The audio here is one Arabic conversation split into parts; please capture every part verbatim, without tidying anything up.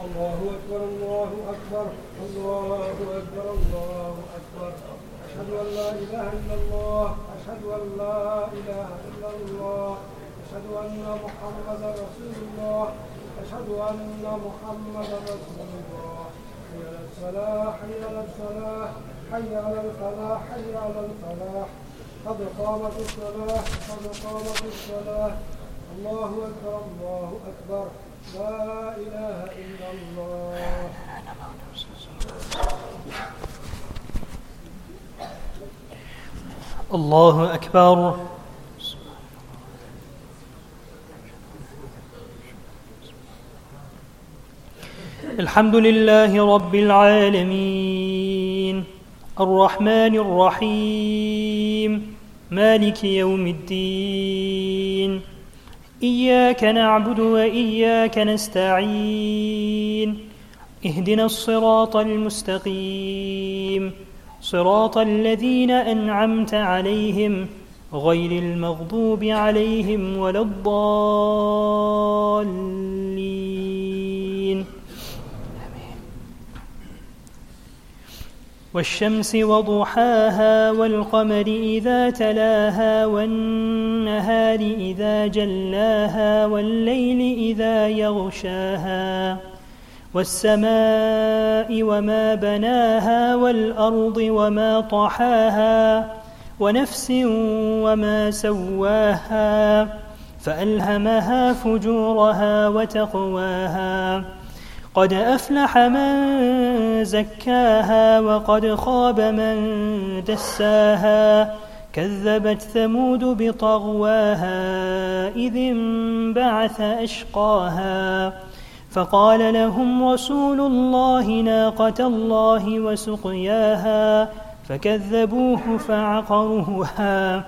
الله أكبر الله أكبر الله أكبر الله أكبر أشهد أن لا إله إلا الله أشهد أن لا إله إلا الله أشهد أن محمدا رسول الله أشهد أن محمدا رسول الله حي على الصلاة حي على الصلاة حي على الفلاح حي على الفلاح قد قامت الصلاة قد قامت الصلاة الله أكبر الله أكبر لا إله إلا الله. الله أكبر. الحمد لله رب العالمين الرحمن الرحيم مالك يوم الدين إياك نعبد وإياك نستعين اهدنا الصراط المستقيم صراط الذين أنعمت عليهم غير المغضوب عليهم ولا الضالين. والشمس وضحاها والقمر إذا تلاها والنهار إذا جلاها والليل إذا يغشاها والسماء وما بناها والأرض وما طحاها ونفس وما سواها فألهمها فجورها وتقواها قد أفلح من زكاها وقد خاب من دساها كذبت ثمود بطغواها إذ انبعث أشقاها فقال لهم رسول الله ناقة الله وسقياها فكذبوه فعقروها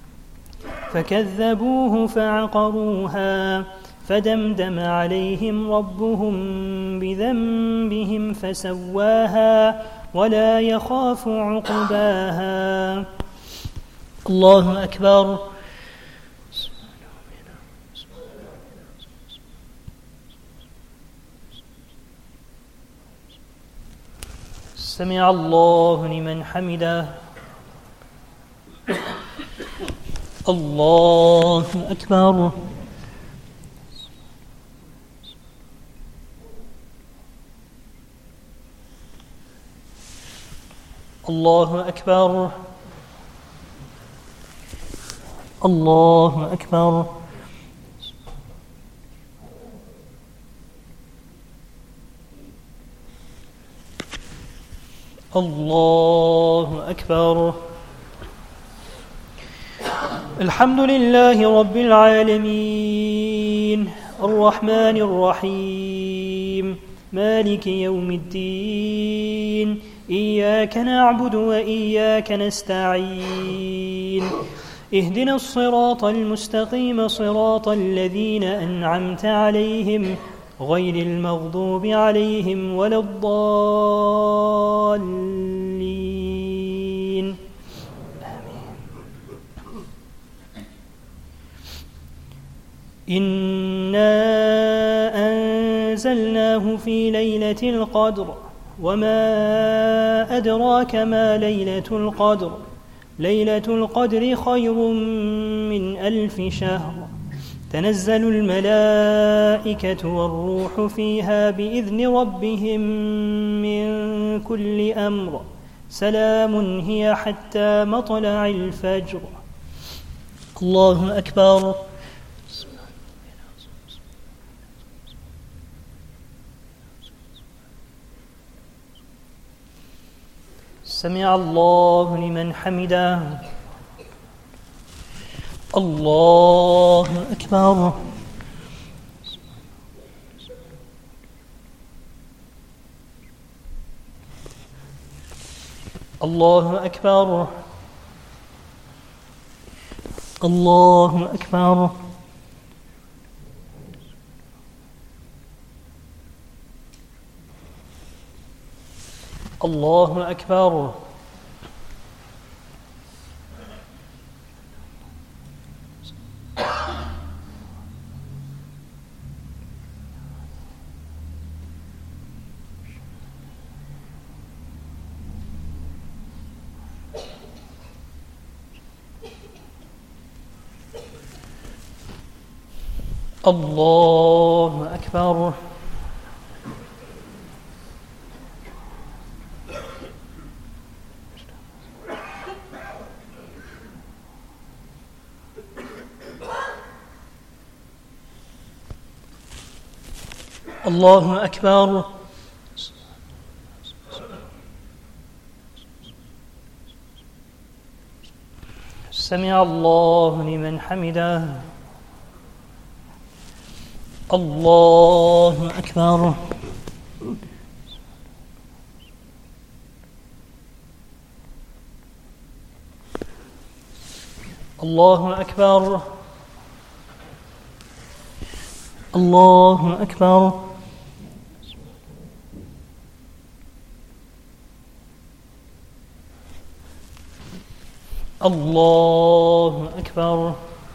فكذبوه فعقروها فدمدم عليهم ربهم بذنبهم فسواها ولا يخاف عقباها. الله أكبر. سمع الله لمن حمده. الله أكبر. الله أكبر. الله أكبر. الله أكبر. الحمد لله رب العالمين الرحمن الرحيم مالك يوم الدين إياك نعبد وإياك نستعين اهدنا الصراط المستقيم صراط الذين أنعمت عليهم غير المغضوب عليهم ولا الضالين. آمين. إنا أنزلناه في ليلة القدر وما أدراك ما ليلة القدر ليلة القدر خير من ألف شهر تنزل الملائكة والروح فيها بإذن ربهم من كل أمر سلام هي حتى مطلع الفجر. الله أكبر. سمع الله لمن حمده. الله أكبر. الله أكبر. الله أكبر. الله أكبر. الله أكبر. الله أكبر. سمع الله لمن حمده. الله أكبر. الله أكبر. الله أكبر. الله أكبر.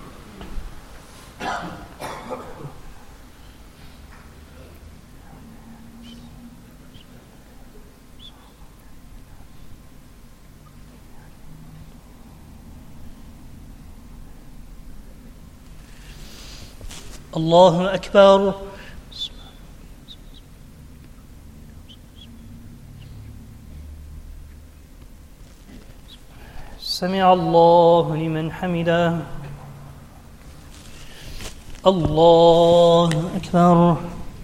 الله أكبر. سمع الله لمن حمده. الله أكبر.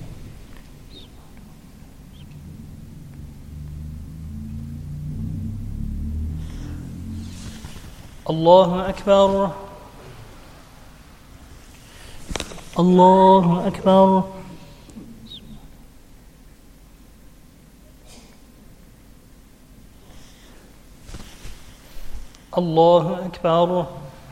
الله أكبر. الله أكبر. الله أكبر.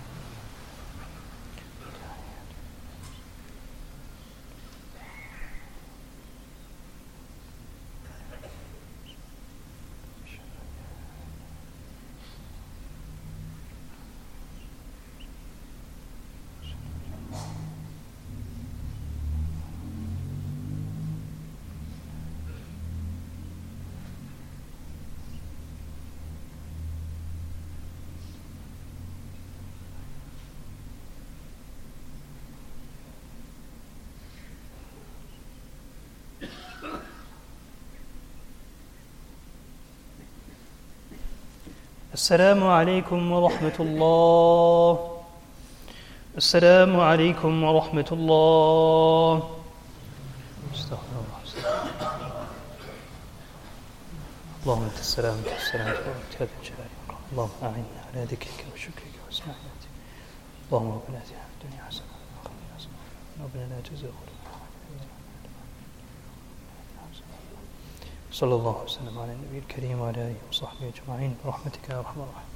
السلام عليكم ورحمة الله. السلام عليكم ورحمة الله. استغفر الله. اللهم أنت السلام أنت السلام تبارك هذا الجلال والإكرام. اللهم أعنا على ذكرك وشكرك وحسن عبادتك. اللهم ربنا آتنا في الدنيا حسنة وفي الآخرة حسنة ربنا لا تزغ صلى الله وسلم على النبي الكريم وعلى آله وصحبه أجمعين برحمتك يا أرحم الراحمين.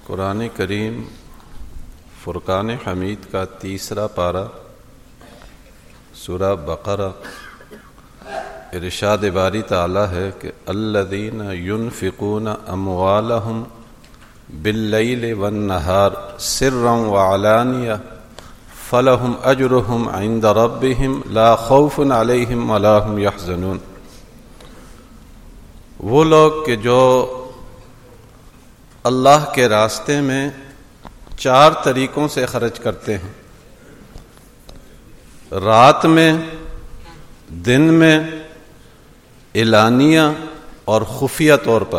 قرآن کریم فرقان حمید کا تیسرا پارہ سورہ بقرہ ارشاد باری تعالی ہے کہ الذین ينفقون اموالهم باللیل والنہار سرا وعلانیہ فلہم اجرہم عند ربہم لا خوف علیہم ولا هم یحزنون. وہ لوگ کہ جو اللہ کے راستے میں چار طریقوں سے خرچ کرتے ہیں، رات میں، دن میں، اعلانیہ اور خفیہ طور پر،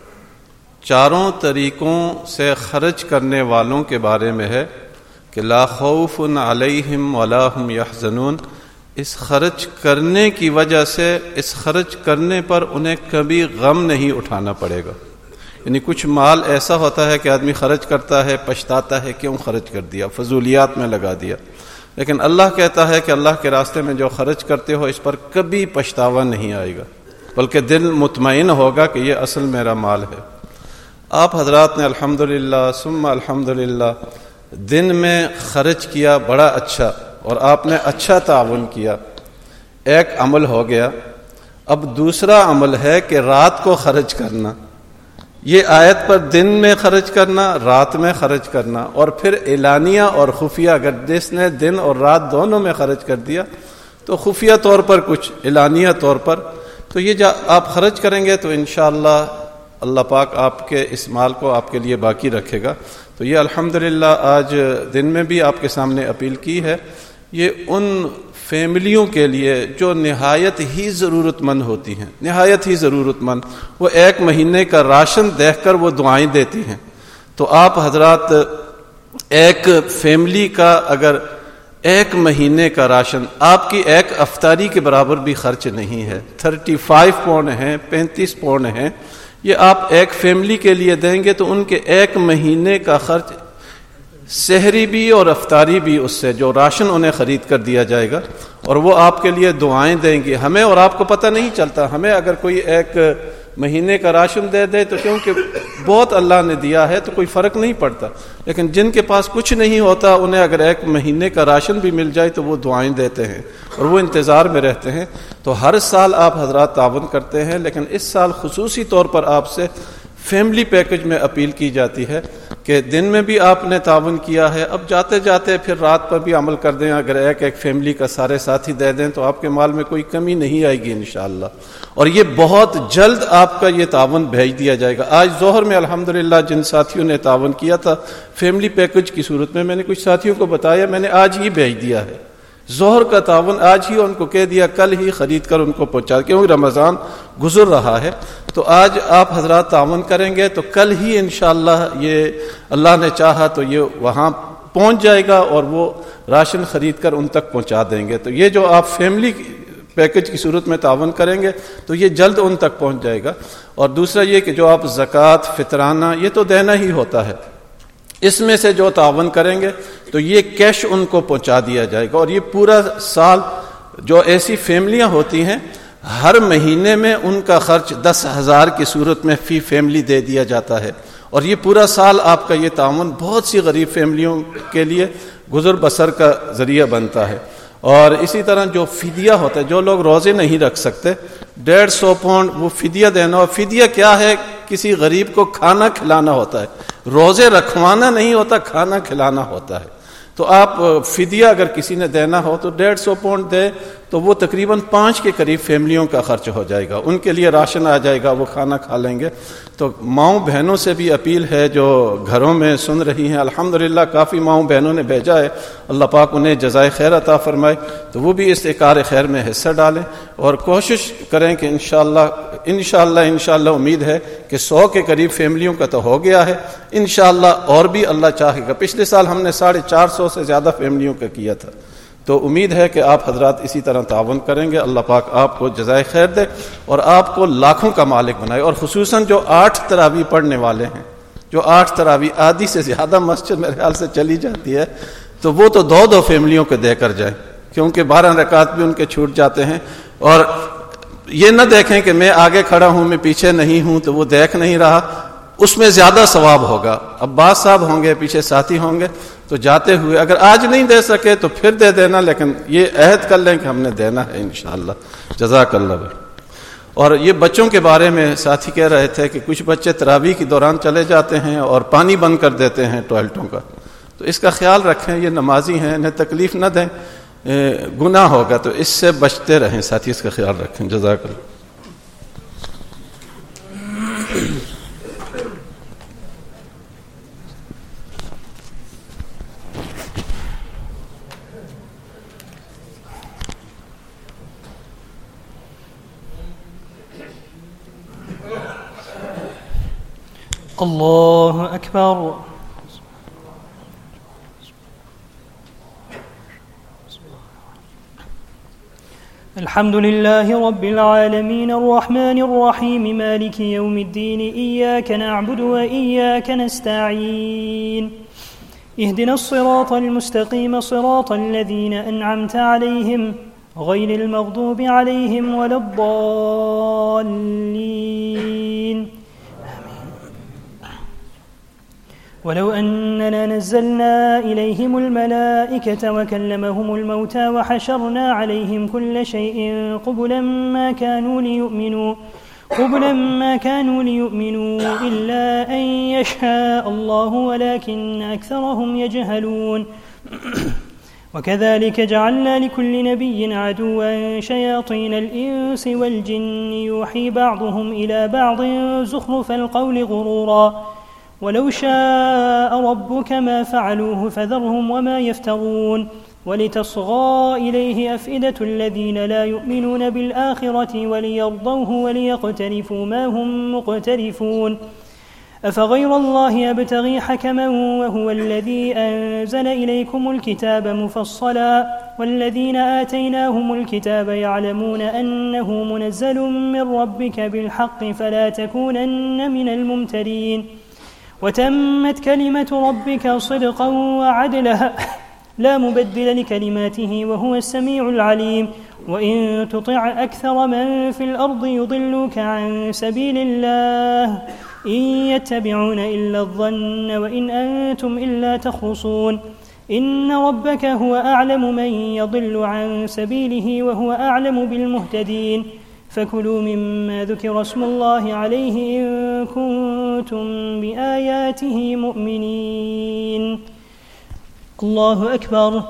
چاروں طریقوں سے خرچ کرنے والوں کے بارے میں ہے کہ لا خوف علیہم ولا هم یحزنون. اس خرچ کرنے کی وجہ سے اس خرچ کرنے پر انہیں کبھی غم نہیں اٹھانا پڑے گا. یعنی کچھ مال ایسا ہوتا ہے کہ آدمی خرچ کرتا ہے، پچھتاتا ہے کیوں خرچ کر دیا، فضولیات میں لگا دیا. لیکن اللہ کہتا ہے کہ اللہ کے راستے میں جو خرچ کرتے ہو اس پر کبھی پچھتاوا نہیں آئے گا، بلکہ دل مطمئن ہوگا کہ یہ اصل میرا مال ہے. آپ حضرات نے الحمدللہ ثم الحمدللہ دن میں خرچ کیا، بڑا اچھا، اور آپ نے اچھا تعاون کیا، ایک عمل ہو گیا. اب دوسرا عمل ہے کہ رات کو خرچ کرنا. یہ آیت پر دن میں خرچ کرنا، رات میں خرچ کرنا، اور پھر اعلانیہ اور خفیہ. اگر جس نے دن اور رات دونوں میں خرچ کر دیا تو خفیہ طور پر کچھ، اعلانیہ طور پر. تو یہ جو آپ خرچ کریں گے تو انشاءاللہ اللہ پاک آپ کے اس مال کو آپ کے لیے باقی رکھے گا. تو یہ الحمدللہ آج دن میں بھی آپ کے سامنے اپیل کی ہے. یہ ان فیملیوں کے لیے جو نہایت ہی ضرورت مند ہوتی ہیں، نہایت ہی ضرورت مند، وہ ایک مہینے کا راشن دیکھ کر وہ دعائیں دیتی ہیں. تو آپ حضرات ایک فیملی کا اگر ایک مہینے کا راشن آپ کی ایک افطاری کے برابر بھی خرچ نہیں ہے، تھرٹی فائیو پاؤنڈ ہیں، پینتیس پاؤنڈ ہیں، یہ آپ ایک فیملی کے لیے دیں گے تو ان کے ایک مہینے کا خرچ، سحری بھی اور افطاری بھی، اس سے جو راشن انہیں خرید کر دیا جائے گا، اور وہ آپ کے لیے دعائیں دیں گے. ہمیں اور آپ کو پتہ نہیں چلتا، ہمیں اگر کوئی ایک مہینے کا راشن دے دے تو کیونکہ بہت اللہ نے دیا ہے تو کوئی فرق نہیں پڑتا. لیکن جن کے پاس کچھ نہیں ہوتا انہیں اگر ایک مہینے کا راشن بھی مل جائے تو وہ دعائیں دیتے ہیں اور وہ انتظار میں رہتے ہیں. تو ہر سال آپ حضرات تعاون کرتے ہیں، لیکن اس سال خصوصی طور پر آپ سے فیملی پیکج میں اپیل کی جاتی ہے کہ دن میں بھی آپ نے تعاون کیا ہے، اب جاتے جاتے پھر رات پر بھی عمل کر دیں. اگر ایک ایک فیملی کا سارے ساتھی دے دیں تو آپ کے مال میں کوئی کمی نہیں آئے گی انشاءاللہ. اور یہ بہت جلد آپ کا یہ تعاون بھیج دیا جائے گا. آج ظہر میں الحمدللہ جن ساتھیوں نے تعاون کیا تھا فیملی پیکج کی صورت میں، میں نے کچھ ساتھیوں کو بتایا، میں نے آج ہی بھیج دیا ہے. ظہر کا تعاون آج ہی ان کو کہہ دیا، کل ہی خرید کر ان کو پہنچا، کیونکہ رمضان گزر رہا ہے. تو آج آپ حضرات تعاون کریں گے تو کل ہی انشاءاللہ یہ اللہ نے چاہا تو یہ وہاں پہنچ جائے گا اور وہ راشن خرید کر ان تک پہنچا دیں گے. تو یہ جو آپ فیملی پیکج کی صورت میں تعاون کریں گے تو یہ جلد ان تک پہنچ جائے گا. اور دوسرا یہ کہ جو آپ زکوٰۃ، فطرانہ، یہ تو دینا ہی ہوتا ہے، اس میں سے جو تعاون کریں گے تو یہ کیش ان کو پہنچا دیا جائے گا. اور یہ پورا سال جو ایسی فیملیاں ہوتی ہیں ہر مہینے میں ان کا خرچ دس ہزار کی صورت میں فی فیملی دے دیا جاتا ہے. اور یہ پورا سال آپ کا یہ تعاون بہت سی غریب فیملیوں کے لیے گزر بسر کا ذریعہ بنتا ہے. اور اسی طرح جو فدیہ ہوتا ہے، جو لوگ روزے نہیں رکھ سکتے، ڈیڑھ سو پاؤنڈ وہ فدیہ دینا. اور فدیہ کیا ہے؟ کسی غریب کو کھانا کھلانا ہوتا ہے، روزے رکھوانا نہیں ہوتا، کھانا کھلانا ہوتا ہے. تو آپ فدیہ اگر کسی نے دینا ہو تو ڈیڑھ سو پاؤنڈ دے تو وہ تقریباً پانچ کے قریب فیملیوں کا خرچ ہو جائے گا، ان کے لیے راشن آ جائے گا، وہ کھانا کھا لیں گے. تو ماؤں بہنوں سے بھی اپیل ہے جو گھروں میں سن رہی ہیں، الحمدللہ کافی ماؤں بہنوں نے بھیجا ہے، اللہ پاک انہیں جزائے خیر عطا فرمائے، تو وہ بھی اس کار خیر میں حصہ ڈالیں اور کوشش کریں کہ انشاءاللہ انشاءاللہ انشاءاللہ امید ہے کہ سو کے قریب فیملیوں کا تو ہو گیا ہے، انشاءاللہ اور بھی اللہ چاہے گا. پچھلے سال ہم نے ساڑھے چار سو سے زیادہ فیملیوں کا کیا تھا. تو امید ہے کہ آپ حضرات اسی طرح تعاون کریں گے. اللہ پاک آپ کو جزائے خیر دے اور آپ کو لاکھوں کا مالک بنائے. اور خصوصاً جو آٹھ تراویح پڑھنے والے ہیں، جو آٹھ تراویح آدھی سے زیادہ مسجد میرے خیال سے چلی جاتی ہے، تو وہ تو دو دو فیملیوں کو دے کر جائیں، کیونکہ بارہ رکعت بھی ان کے چھوٹ جاتے ہیں. اور یہ نہ دیکھیں کہ میں آگے کھڑا ہوں، میں پیچھے نہیں ہوں تو وہ دیکھ نہیں رہا. उसमें ज्यादा सवाब होगा। अब्बास साहब होंगे, पीछे साथी होंगे, तो जाते हुए अगर आज नहीं दे सके तो फिर दे देना, लेकिन ये अहद कर लें कि हमने देना है इंशाअल्लाह। जज़ाकल्लाह। और ये बच्चों के बारे में साथी कह रहे थे कि कुछ बच्चे तरावी के दौरान चले जाते हैं और पानी बंद कर देते हैं टॉयलेटों का, तो इसका ख्याल रखें। ये नमाजी हैं, इन्हें तकलीफ न दें, गुनाह होगा, तो इससे बचते रहें साथी, इसका ख्याल रखें। जज़ाकल्लाह। الله أكبر. الحمد لله رب العالمين الرحمن الرحيم مالك يوم الدين إياك نعبد وإياك نستعين اهدنا الصراط المستقيم صراط الذين أنعمت عليهم غير المغضوب عليهم ولا الضالين. ولو أننا نزلنا إليهم الملائكة وكلمهم الموتى وحشرنا عليهم كل شيء قبلا ما كانوا ليؤمنوا قبلا ما كانوا ليؤمنوا إلا أن يشاء الله ولكن أكثرهم يجهلون. وكذلك جعلنا لكل نبي عدوا شياطين الإنس والجن يوحي بعضهم إلى بعض زخرف القول غرورا ولو شاء ربك ما فعلوه فذرهم وما يفترون. ولتصغى إليه أفئدة الذين لا يؤمنون بالآخرة وليرضوه وليقترفوا ما هم مقترفون. أفغير الله أبتغي حكما وهو الذي أنزل إليكم الكتاب مفصلا والذين آتيناهم الكتاب يعلمون أنه منزل من ربك بالحق فلا تكونن من الممترين. وتمت كلمة ربك صدقا وعدلا لا مبدل لكلماته وهو السميع العليم. وإن تطع أكثر من في الأرض يضلوك عن سبيل الله إن يتبعون إلا الظن وإن أنتم إلا تخرصون. إن ربك هو أعلم من يضل عن سبيله وهو أعلم بالمهتدين. فكلوا مما ذكر اسم الله عليه إن كنتم بآياته مؤمنين. الله أكبر.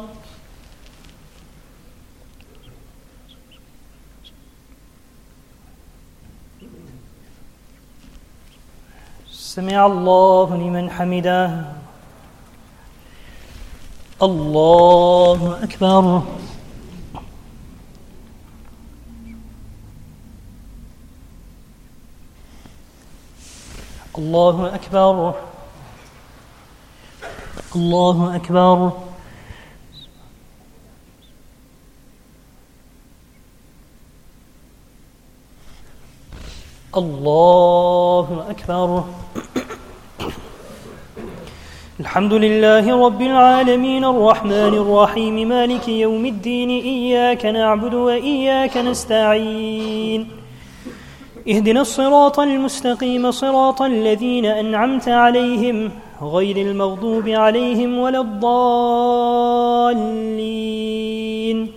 سمع الله لمن حمده. الله أكبر. الله أكبر. الله أكبر. الله أكبر. الحمد لله رب العالمين الرحمن الرحيم مالك يوم الدين إياك نعبد وإياك نستعين اهدنا الصراط المستقيم صراط الذين أنعمت عليهم غير المغضوب عليهم ولا الضالين.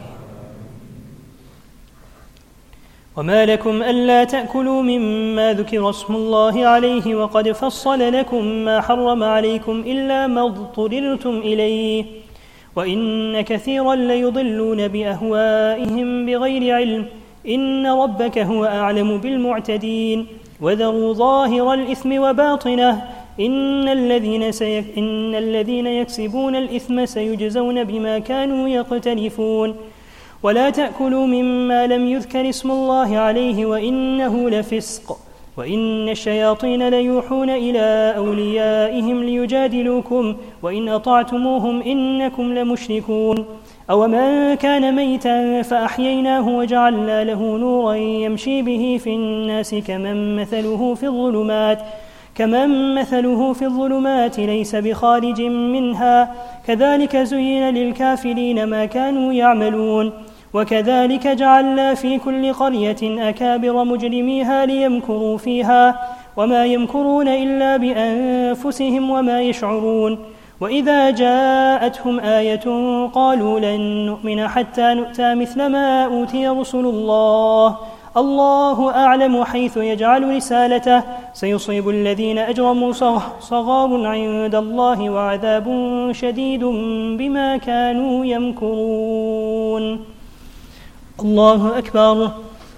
وما لكم ألا تأكلوا مما ذكر اسم الله عليه وقد فصل لكم ما حرم عليكم إلا ما اضطررتم إليه وإن كثيرا ليضلون بأهوائهم بغير علم إن ربك هو أعلم بالمعتدين. وذروا ظاهر الإثم وباطنه إن الذين, سيك إن الذين يكسبون الإثم سيجزون بما كانوا يقترفون. ولا تأكلوا مما لم يذكر اسم الله عليه وإنه لفسق وإن الشياطين ليوحون إلى أوليائهم ليجادلوكم وإن أطعتموهم إنكم لمشركون. أومن كان ميتا فأحييناه وجعلنا له نورا يمشي به في الناس كمن مثله في الظلمات كمن مثله في الظلمات ليس بخارج منها كذلك زين للكافرين ما كانوا يعملون. وكذلك جعلنا في كل قرية أكابر مجرميها ليمكروا فيها وما يمكرون إلا بأنفسهم وما يشعرون وإذا جاءتهم آية قالوا لن نؤمن حتى نؤتى مثل ما أوتي رسل الله الله أعلم حيث يجعل رسالته سيصيب الذين أجرموا صغار عند الله وعذاب شديد بما كانوا يمكرون. الله أكبر.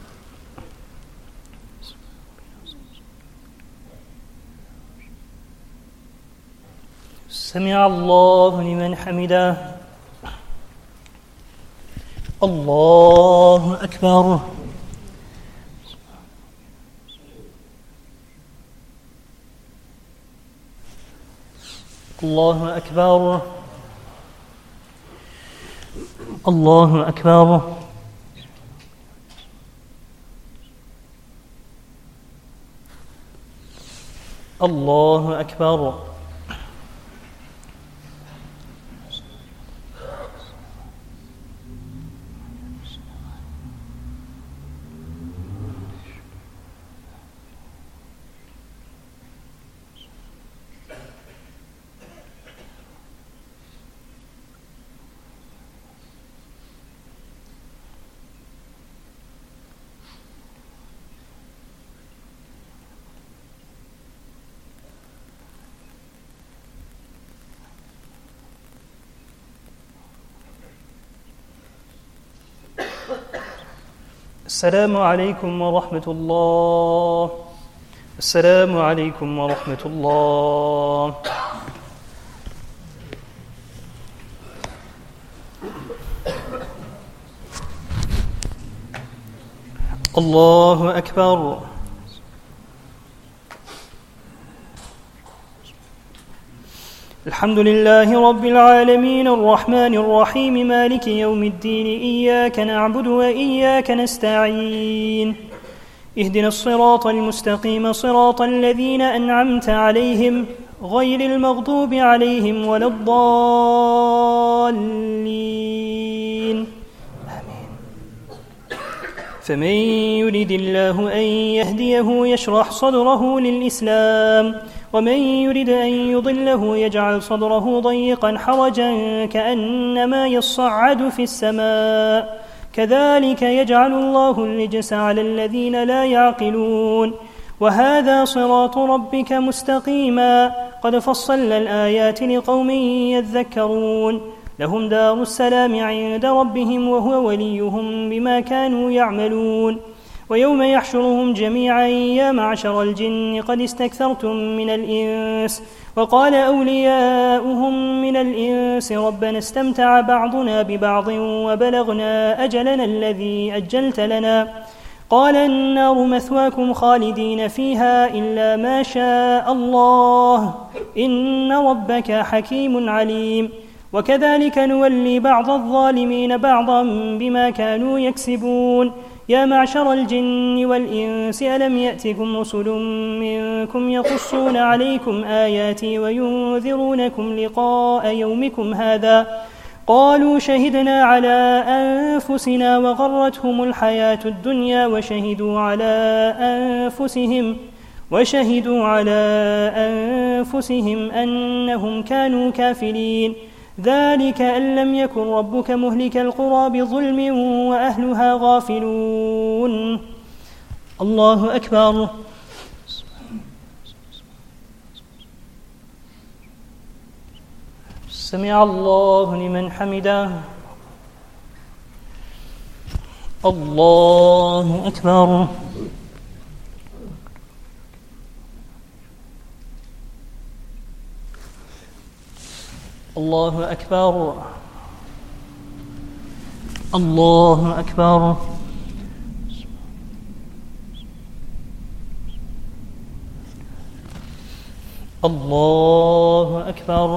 سمع الله لمن حمده. الله أكبر. الله أكبر. الله أكبر. الله أكبر. السلام عليكم ورحمة الله. السلام عليكم ورحمة الله. الله أكبر. الحمد لله رب العالمين الرحمن الرحيم مالك يوم الدين إياك نعبد وإياك نستعين اهدنا الصراط المستقيم صراط الذين أنعمت عليهم غير المغضوب عليهم ولا الضالين آمين. فمن يريد الله أن يهديه يشرح صدره للإسلام ومن يريد أن يضله يجعل صدره ضيقا حرجا كأنما يصعد في السماء كذلك يجعل الله الرجس على الذين لا يعقلون وهذا صراط ربك مستقيما قد فصلنا الآيات لقوم يذكرون لهم دار السلام عند ربهم وهو وليهم بما كانوا يعملون ويوم يحشرهم جميعا يا معشر الجن قد استكثرتم من الإنس وقال أولياؤهم من الإنس ربنا استمتع بعضنا ببعض وبلغنا أجلنا الذي أجلت لنا قال النار مثواكم خالدين فيها إلا ما شاء الله إن ربك حكيم عليم وكذلك نولي بعض الظالمين بعضا بما كانوا يكسبون يا معشر الجن والإنس ألم يأتكم رسل منكم يقصون عليكم آياتي وينذرونكم لقاء يومكم هذا قالوا شهدنا على أنفسنا وغرتهم الحياة الدنيا وشهدوا على أنفسهم وشهدوا على أنفسهم أنهم كانوا كافرين ذلك أن لم يكن ربك مهلك القرى بظلم وأهلها غافلون. الله أكبر. سمع الله لمن حمده. الله أكبر. الله أكبر. الله أكبر. الله أكبر.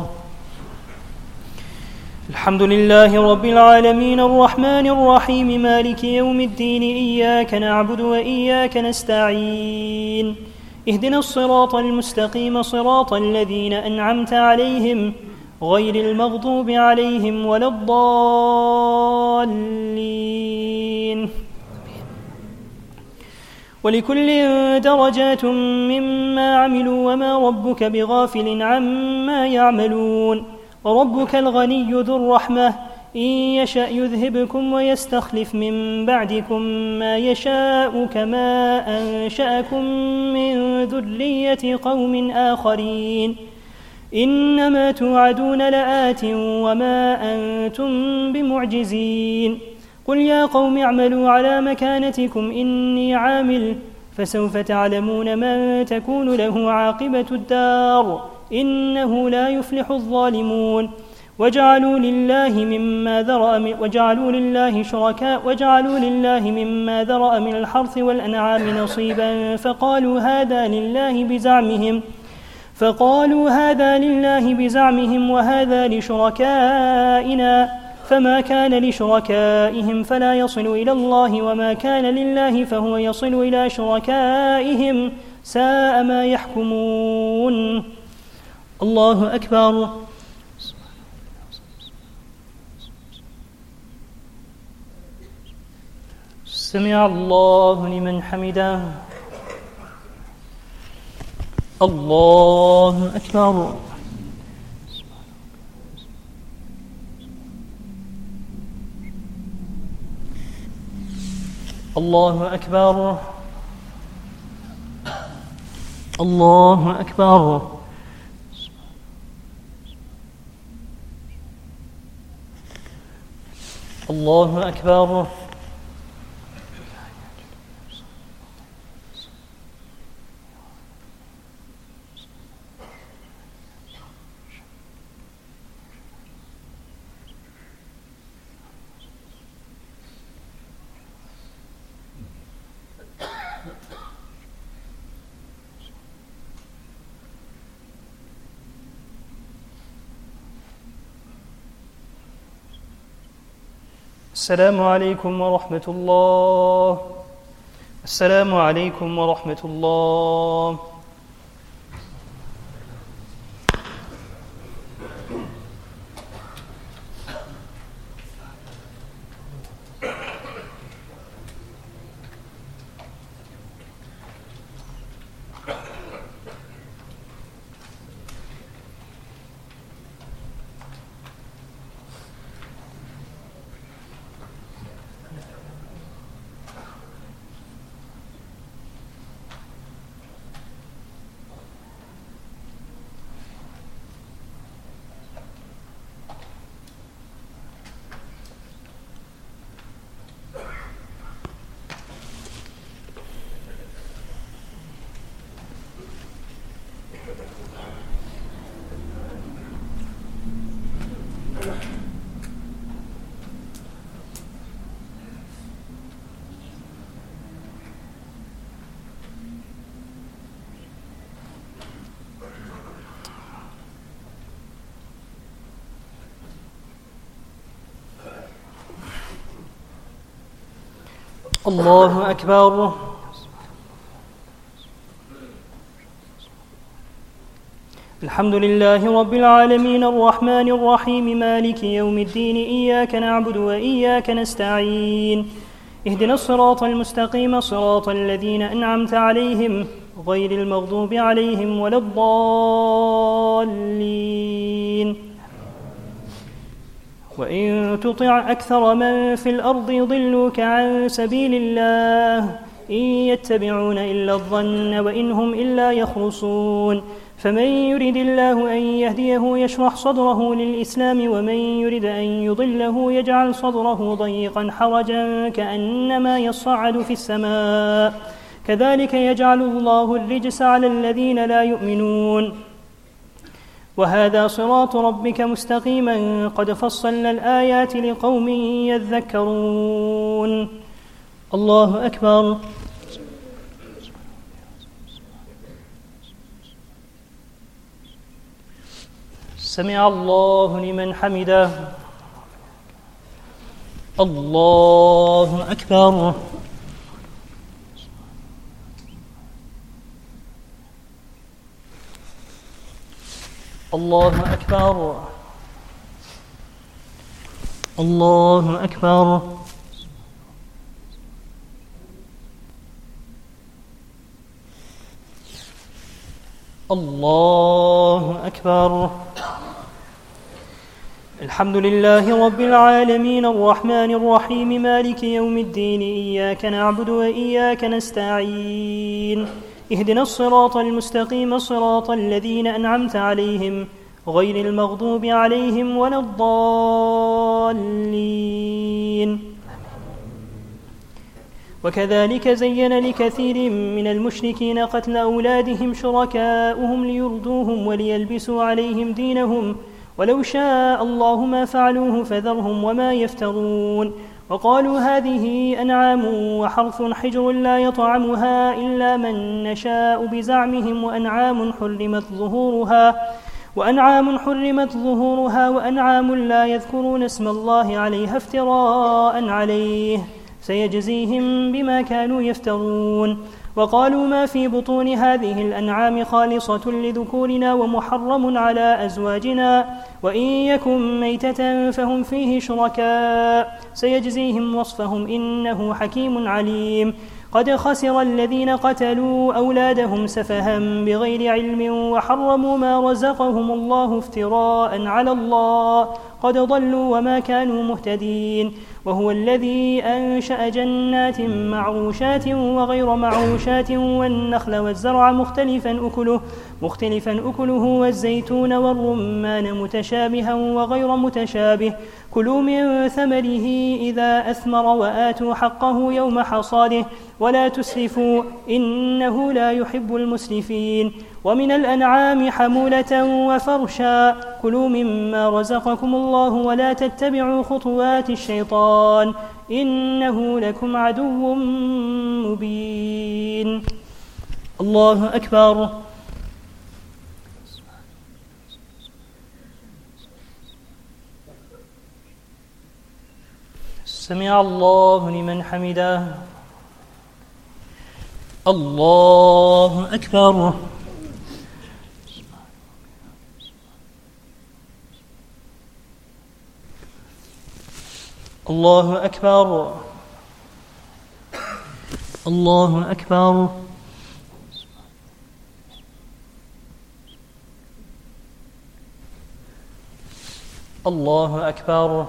الحمد لله رب العالمين الرحمن الرحيم مالك يوم الدين إياك نعبد وإياك نستعين اهدنا الصراط المستقيم صراط الذين أنعمت عليهم غير المغضوب عليهم ولا الضالين ولكل درجات مما عملوا وما ربك بغافل عما يعملون وربك الغني ذو الرحمة إن يشأ يذهبكم ويستخلف من بعدكم ما يشاء كما أنشأكم من ذرية قوم آخرين إنما توعدون لآت وما أنتم بمعجزين قل يا قوم اعملوا على مكانتكم إني عامل فسوف تعلمون من تكون له عاقبة الدار إنه لا يفلح الظالمون وجعلوا لله مما ذرأ وجعلوا لله شركاء وجعلوا لله مما ذرأ من الحرث والأنعام نصيبا فقالوا هذا لله بزعمهم فقالوا هذا لله بزعمهم وهذا لشركائنا فما كان لشركائهم فلا يصل إلى الله وما كان لله فهو يصل إلى شركائهم ساء ما يحكمون. الله أكبر. سمع الله لمن حمده. الله أكبر. الله أكبر. الله أكبر. الله أكبر. السلام عليكم ورحمة الله. السلام عليكم ورحمة الله. الله أكبر. الحمد لله رب العالمين الرحمن الرحيم مالك يوم الدين إياك نعبد وإياك نستعين اهدنا الصراط المستقيم صراط الذين أنعمت عليهم غير المغضوب عليهم ولا الضالين وإن تطع أكثر من في الأرض يضلوك عن سبيل الله إن يتبعون إلا الظن وإن هم إلا يخرصون فمن يرد الله أن يهديه يشرح صدره للإسلام ومن يرد أن يضله يجعل صدره ضيقا حرجا كأنما يصعد في السماء كذلك يجعل الله الرجس على الذين لا يؤمنون وهذا صراط ربك مستقيما قد فصلنا الآيات لقوم يذكرون. الله أكبر. سمع الله لمن حمده. الله أكبر. الله أكبر. الله أكبر. الله أكبر. الحمد لله رب العالمين الرحمن الرحيم مالك يوم الدين إياك نعبد وإياك نستعين اهدنا الصراط المستقيم صراط الذين أنعمت عليهم غير المغضوب عليهم ولا الضالين. وكذلك زين لكثير من المشركين قتل أولادهم شركاؤهم ليردوهم وليلبسوا عليهم دينهم ولو شاء الله ما فعلوه فذرهم وما يفترون. وقالوا هذه أنعام وحرث حجر لا يطعمها إلا من نشاء بزعمهم وأنعام حرمت ظهورها وأنعام حرمت ظهورها وأنعام لا يذكرون اسم الله عليها افتراء عليه سيجزيهم بما كانوا يفترون. وقالوا ما في بطون هذه الأنعام خالصة لذكورنا ومحرم على أزواجنا وإن يكن ميتة فهم فيه شركاء سيجزيهم وصفهم إنه حكيم عليم. قد خسر الذين قتلوا أولادهم سفها بغير علم وحرموا ما رزقهم الله افتراء على الله قد ضلوا وما كانوا مهتدين. وهو الذي أنشأ جنات معروشات وغير معروشات والنخل والزرع مختلفا أكله مختلفا أكله والزيتون والرمان متشابها وغير متشابه كلوا من ثمره إذا أثمر وآتوا حقه يوم حصاده ولا تسرفوا إنه لا يحب المسرفين. ومن الأنعام حمولة وفرشا كلوا مما رزقكم الله ولا تتبعوا خطوات الشيطان إنه لكم عدو مبين. الله أكبر. سمع الله لمن حمده. الله أكبر. الله أكبر. الله أكبر. الله أكبر.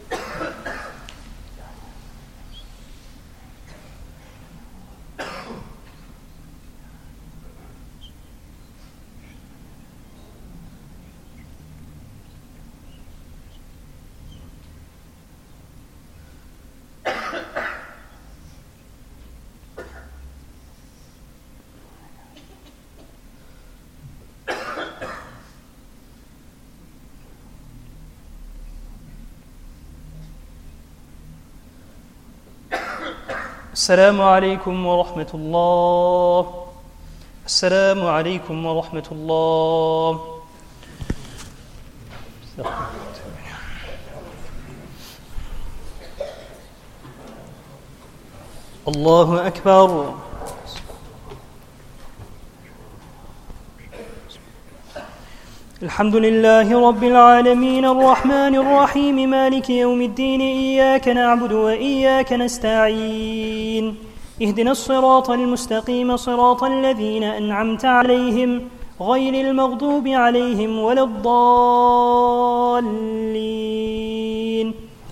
السلام عليكم ورحمة الله. السلام عليكم ورحمة الله. الله أكبر. الحمد لله رب العالمين الرحمن الرحيم مالك يوم الدين إياك نعبد وإياك نستعين اهدنا الصراط المستقيم صراط الذين أنعمت عليهم غير المغضوب عليهم ولا الضالين.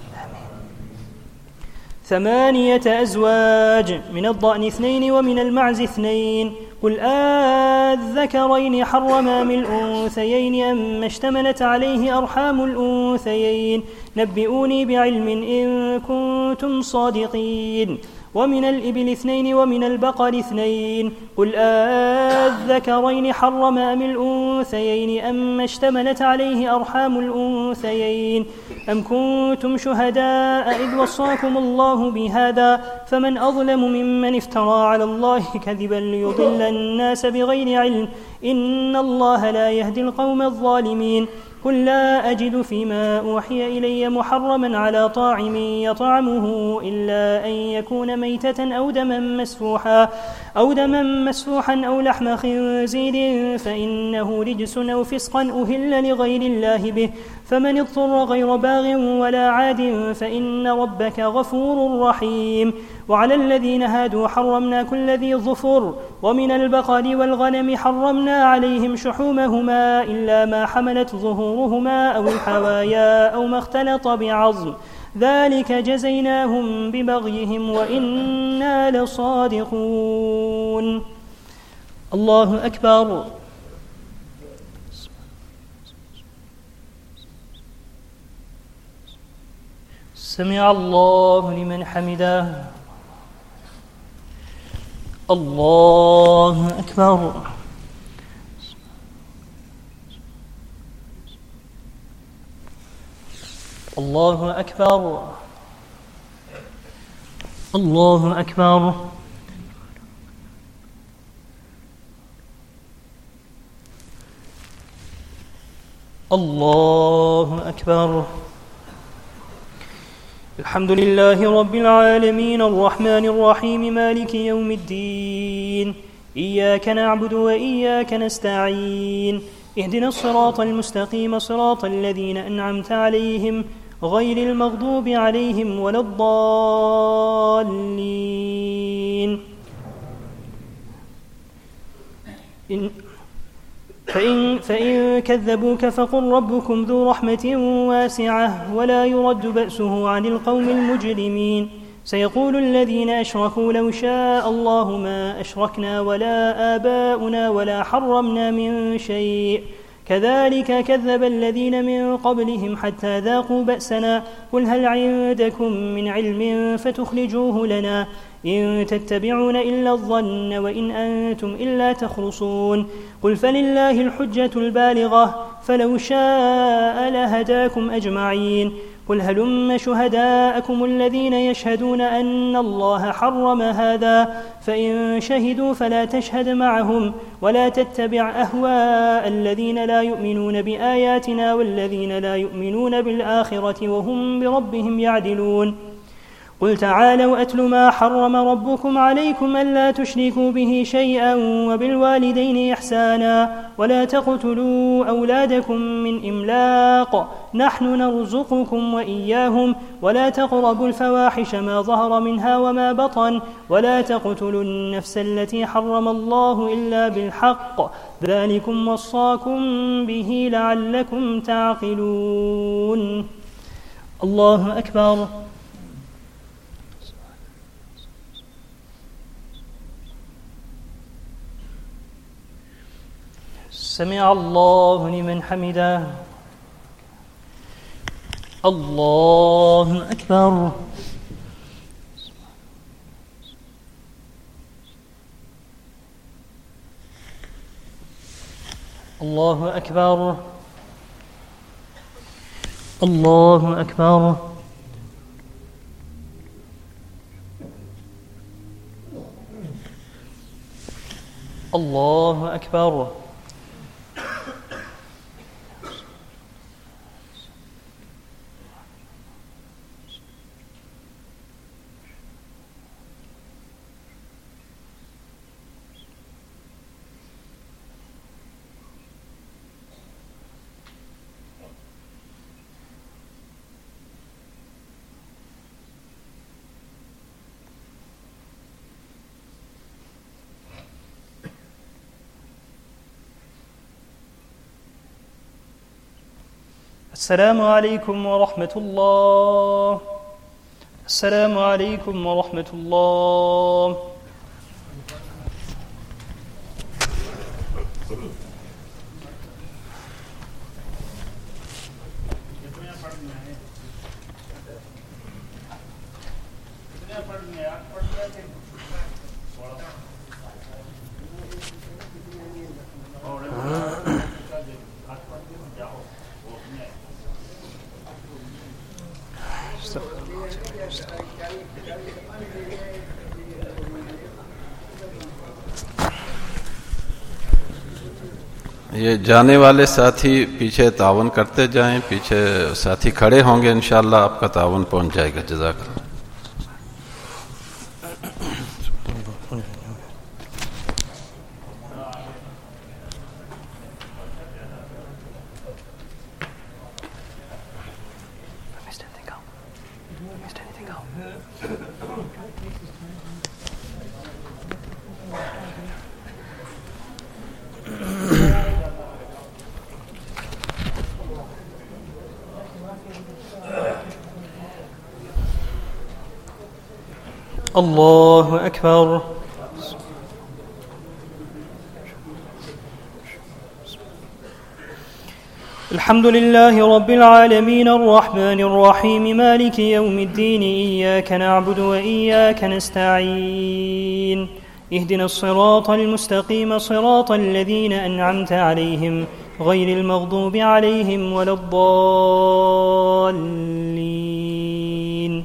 ثمانية أزواج من الضأن اثنين ومن المعز اثنين قل آذكرين حرم أم الأنثيين أما اشتملت عليه أرحام الأنثيين نبئوني بعلم إن كنتم صادقين. ومن الإبل اثنين ومن البقر اثنين قل آذكرين حرم أم الأنثيين أما اشتملت عليه أرحام الأنثيين أم كنتم شهداء إذ وصاكم الله بهذا فمن أظلم ممن افترى على الله كذبا ليضل الناس بغير علم إن الله لا يهدي القوم الظالمين. قل لا أجد فيما أوحي إلي محرما على طاعم يطعمه إلا أن يكون ميتة أو دما مسفوحا أو دما مسفوحا أو لحم خنزير فإنه رجس أو فسقا أهل لغير الله به فمن اضطر غير باغ ولا عاد فإن ربك غفور رحيم. وعلى الذين هادوا حرمنا كل ذي ظفر ومن البقر والغنم حرمنا عليهم شحومهما إلا ما حملت ظهورهما أو الحوايا أو ما اختلط بعظم ذلك جزيناهم ببغيهم وإنا لصادقون. الله أكبر. سمع الله لمن حمده. الله أكبر. الله أكبر. الله أكبر. الله أكبر. الحمد لله رب العالمين الرحمن الرحيم مالك يوم الدين إياك نعبد وإياك نستعين اهدنا الصراط المستقيم صراط الذين أنعمت عليهم غير المغضوب عليهم ولا الضالين. إن فإن, فإن كذبوك فقل ربكم ذو رحمة واسعة ولا يرد بأسه عن القوم المجرمين. سيقول الذين أشركوا لو شاء الله ما أشركنا ولا آباؤنا ولا حرمنا من شيء كذلك كذب الذين من قبلهم حتى ذاقوا بأسنا قل هل عندكم من علم فتخرجوه لنا إن تتبعون إلا الظن وإن أنتم إلا تخرصون. قل فلله الحجة البالغة فلو شاء لهداكم أجمعين. قل هلم شهداءكم الذين يشهدون أن الله حرم هذا فإن شهدوا فلا تشهد معهم ولا تتبع أهواء الذين لا يؤمنون بآياتنا والذين لا يؤمنون بالآخرة وهم بربهم يعدلون. قل تعالوا أتل ما حرم ربكم عليكم ألا تشركوا به شيئا وبالوالدين إحسانا ولا تقتلوا أولادكم من إملاق نحن نرزقكم وإياهم ولا تقربوا الفواحش ما ظهر منها وما بطن ولا تقتلوا النفس التي حرم الله إلا بالحق ذلكم وصاكم به لعلكم تعقلون. الله أكبر. سمع الله لمن حمده. الله أكبر. الله أكبر. الله أكبر. الله أكبر. السلام عليكم ورحمة الله. السلام عليكم ورحمة الله. ये जाने वाले साथी पीछे तावन करते जाएं, पीछे साथी खड़े होंगे, इंशाअल्लाह आपका तावन पहुंच जाएगा। जज़ाकल्लाह। Missed anything out? Missed anything out? الله أكبر. الحمد لله رب العالمين الرحمن الرحيم مالك يوم الدين إياك نعبد وإياك نستعين اهدنا الصراط المستقيم صراط الذين أنعمت عليهم غير المغضوب عليهم ولا الضالين.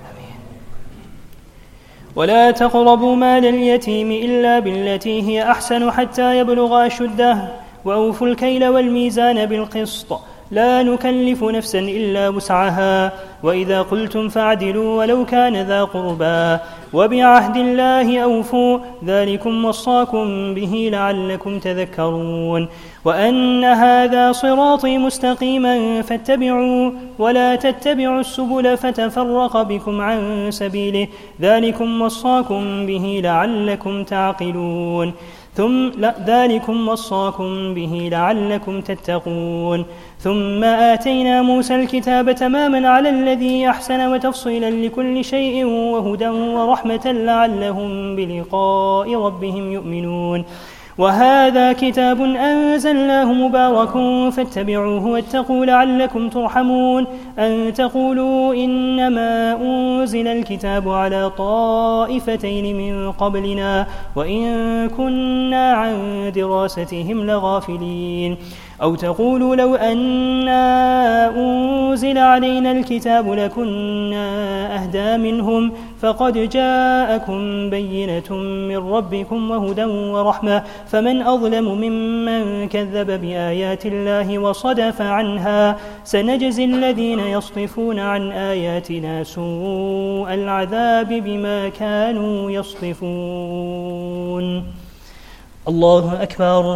ولا تقربوا مال اليتيم إلا بالتي هي أحسن حتى يبلغ أشده وأوفوا الكيل والميزان بالقسط لا نكلف نفسا إلا وسعها وإذا قلتم فاعدلوا ولو كان ذا قربى وبعهد الله أوفوا ذلكم وصاكم به لعلكم تذكرون وأن هذا صراطي مستقيما فاتبعوا ولا تتبعوا السبل فتفرق بكم عن سبيله ذلكم وصاكم به لعلكم تعقلون ثم لا ذلكم وصاكم به لعلكم تتقون ثم آتينا موسى الكتاب تماما على الذي أحسن وتفصيلا لكل شيء وهدى ورحمة لعلهم بلقاء ربهم يؤمنون وهذا كتاب أنزلناه مبارك فاتبعوه واتقوا لعلكم ترحمون أن تقولوا إنما أنزل الكتاب على طائفتين من قبلنا وإن كنا عن دراستهم لغافلين أو تقولوا لو أنا أنزل علينا الكتاب لكنا أهدى منهم فقد جاءكم بينة من ربكم وهدى ورحمة فمن أظلم ممن كذب بآيات الله وصدف عنها سنجزي الذين يصطفون عن آياتنا سوء العذاب بما كانوا يصطفون. الله أكبر.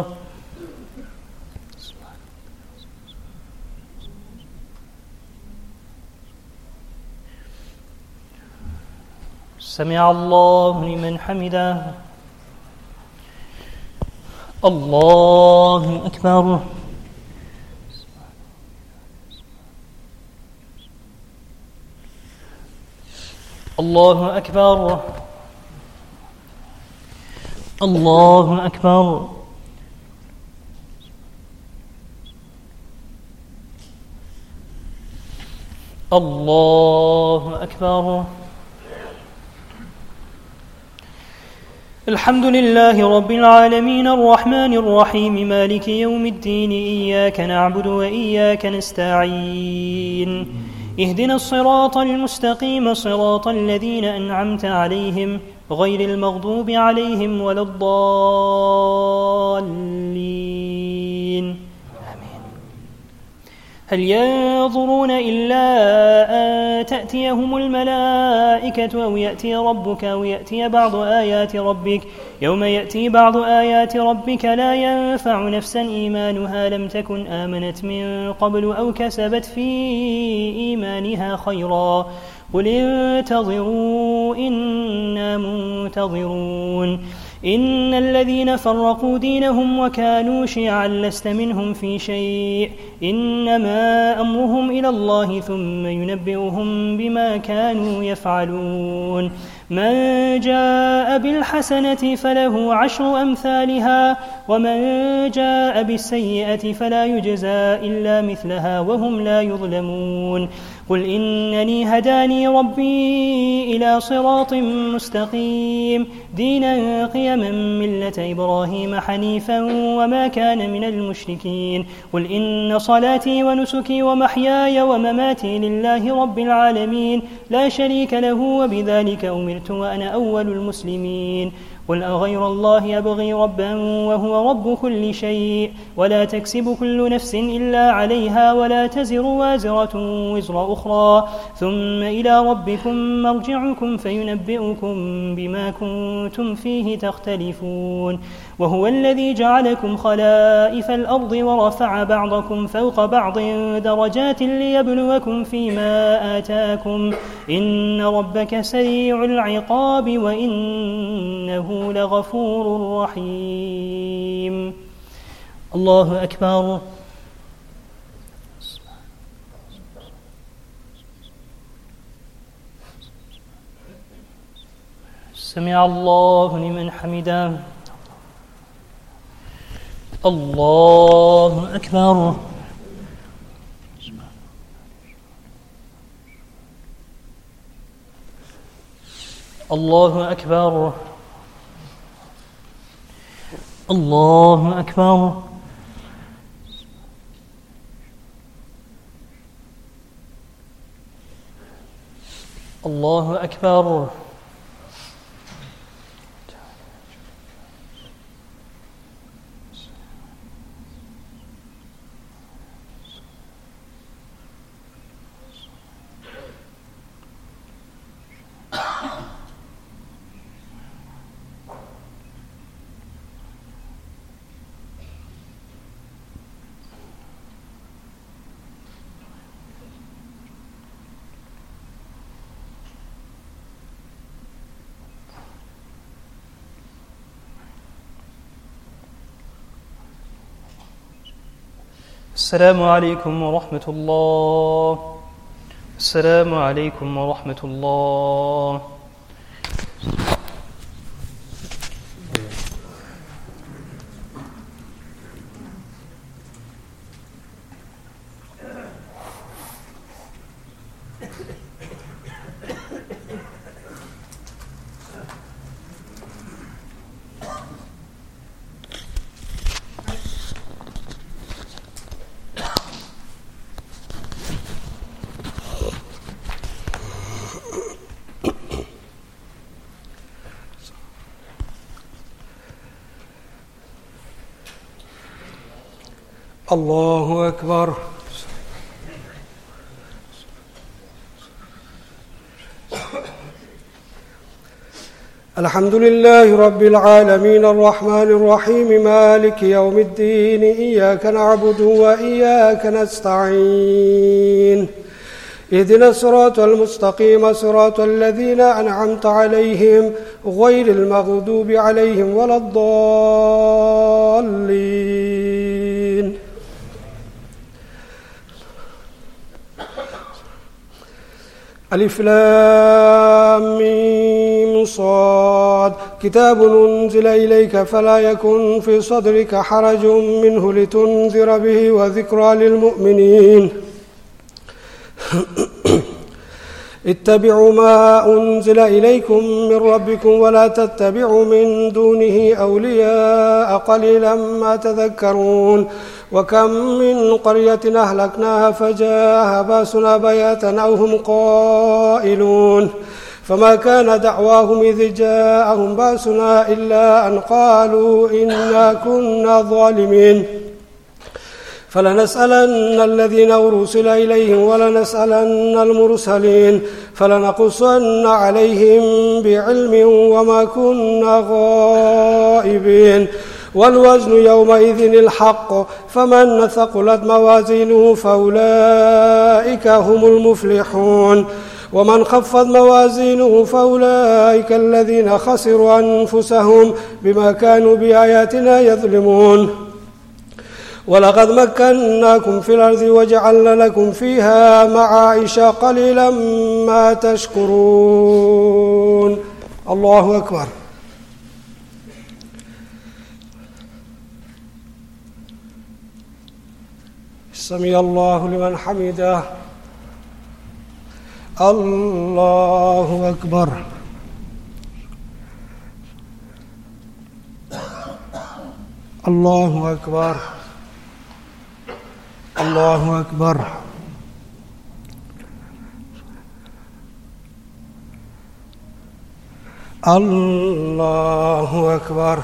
سمع الله لمن حمده. الله أكبر. الله أكبر. الله أكبر. الله أكبر. الحمد لله رب العالمين الرحمن الرحيم مالك يوم الدين إياك نعبد وإياك نستعين اهدنا الصراط المستقيم صراط الذين أنعمت عليهم غير المغضوب عليهم ولا الضالين. هل ينظرون إلا أن تأتيهم الملائكة أو يأتي ربك أو يأتي بعض آيات ربك يوم يأتي بعض آيات ربك لا ينفع نفسا إيمانها لم تكن آمنت من قبل أو كسبت في إيمانها خيرا قل انتظروا إنا منتظرون إن الذين فرقوا دينهم وكانوا شيعا لست منهم في شيء إنما أمرهم إلى الله ثم ينبئهم بما كانوا يفعلون من جاء بالحسنة فله عشر أمثالها ومن جاء بالسيئة فلا يجزى إلا مثلها وهم لا يظلمون قل إنني هداني ربي إلى صراط مستقيم دينا قيما ملة إبراهيم حنيفا وما كان من المشركين قل إن صلاتي ونسكي ومحياي ومماتي لله رب العالمين لا شريك له وبذلك أمرت وأنا أول المسلمين قل أغير الله أبغي ربا وهو رب كل شيء ولا تكسب كل نفس إلا عليها ولا تزر وازرة وزر أخرى ثم إلى ربكم مرجعكم فينبئكم بما كنتم فيه تختلفون وهو الذي جعلكم خلائف الأرض ورفع بعضكم فوق بعض درجات ليبلوكم فيما آتاكم إن ربك سريع العقاب وإنه لغفور رحيم. الله أكبر. سمع الله لمن حمده. الله أكبر. الله أكبر. الله أكبر. الله أكبر. السلام عليكم ورحمة الله. السلام عليكم ورحمة الله. الله أكبر. الحمد لله رب العالمين الرحمن الرحيم مالك يوم الدين إياك نعبد وإياك نستعين اهدنا الصراط المستقيم صراط الذين أنعمت عليهم غير المغضوب عليهم ولا الضالين. ألف لام ميم صاد كتاب أنزل إليك فلا يكن في صدرك حرج منه لتنذر به وذكرى للمؤمنين. اتبعوا ما أنزل إليكم من ربكم ولا تتبعوا من دونه أولياء قليلا ما تذكرون. وكم من قرية أهلكناها فجاءها باسنا بياتا أو هم قائلون فما كان دعواهم إذ جاءهم باسنا إلا أن قالوا إنا كنا ظالمين. فلنسألن الذين أرسل إليهم ولنسألن المرسلين فلنقصن عليهم بعلم وما كنا غائبين. والوزن يومئذ الحق فمن ثقلت موازينه فأولئك هم المفلحون ومن خفت موازينه فأولئك الذين خسروا أنفسهم بما كانوا بآياتنا يظلمون. ولقد مكناكم في الأرض وجعلنا لكم فيها معايش قليلا ما تشكرون. الله أكبر. سمع الله لمن حمده. الله أكبر. الله أكبر. الله أكبر. الله أكبر.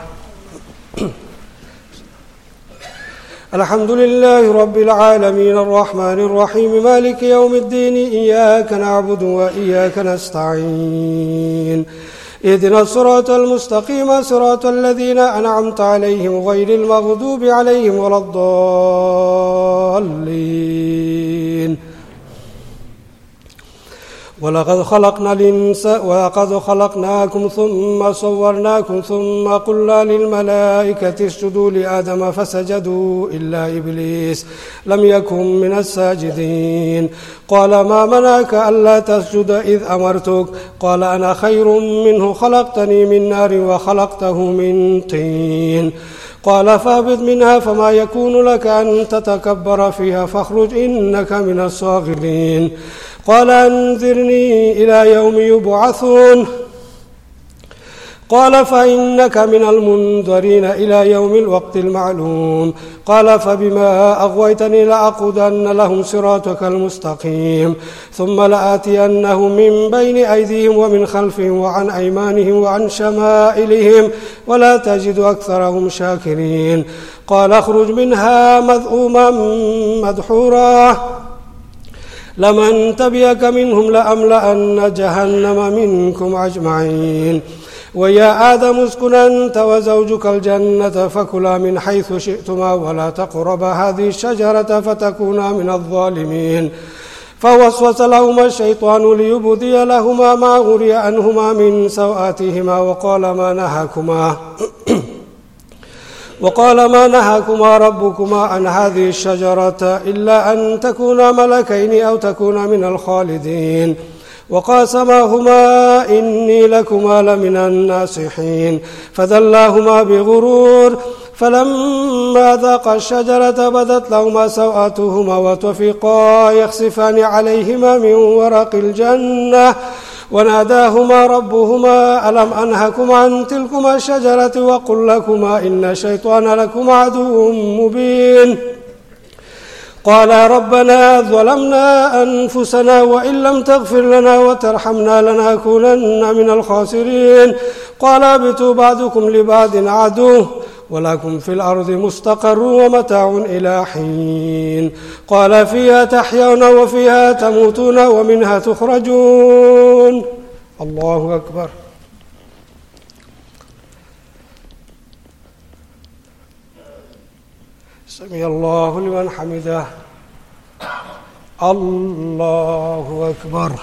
الحمد لله رب العالمين الرحمن الرحيم مالك يوم الدين إياك نعبد وإياك نستعين اهدنا الصراط المستقيم صراط الذين أنعمت عليهم غير المغضوب عليهم ولا الضالين. ولقد خلقنا الإنسان ولقد خلقناكم ثم صورناكم ثم قلنا للملائكة اسجدوا لآدم فسجدوا إلا إبليس لم يكن من الساجدين قال ما منعك ألا تسجد إذ أمرتك قال أنا خير منه خلقتني من نار وخلقته من طين قال فاهبط منها فما يكون لك أن تتكبر فيها فاخرج إنك من الصاغرين قال أنذرني إلى يوم يبعثون قال فإنك من المنذرين إلى يوم الوقت المعلوم قال فبما أغويتني لأقعدن لهم صراطك المستقيم ثم لآتينهم من بين أيديهم ومن خلفهم وعن أيمانهم وعن شمائلهم ولا تجد أكثرهم شاكرين قال اخرج منها مذءوما مدحورا لمن تبعك منهم لأملأن جهنم منكم أجمعين ويا آدم اسكن أنت وزوجك الجنة فكلا من حيث شئتما ولا تقربا هذه الشجرة فتكونا من الظالمين فوسوس لهما الشيطان ليبدي لهما ما غري عنهما من سوآتهما وقال ما نهاكما وقال ما نهاكما ربكما عن هذه الشجرة إلا أن تكونا ملكين أو تكونا من الخالدين وقاسماهما إني لكما لمن الناصحين فدلاهما بغرور فلما ذاقا الشجرة بدت لهما سوآتهما وطفقا يخصفان عليهما من ورق الجنة وناداهما ربهما ألم أنهكما عن تلكما الشجرة وقل لكما إن الشيطان لكما عدو مبين قال ربنا ظلمنا أنفسنا وإن لم تغفر لنا وترحمنا لنكونن من الخاسرين قال اهبطوا بعضكم لبعض عدو ولكم في الأرض مستقر ومتاع إلى حين قال فيها تحيون وفيها تموتون ومنها تخرجون الله أكبر سمع الله لمن حمده الله أكبر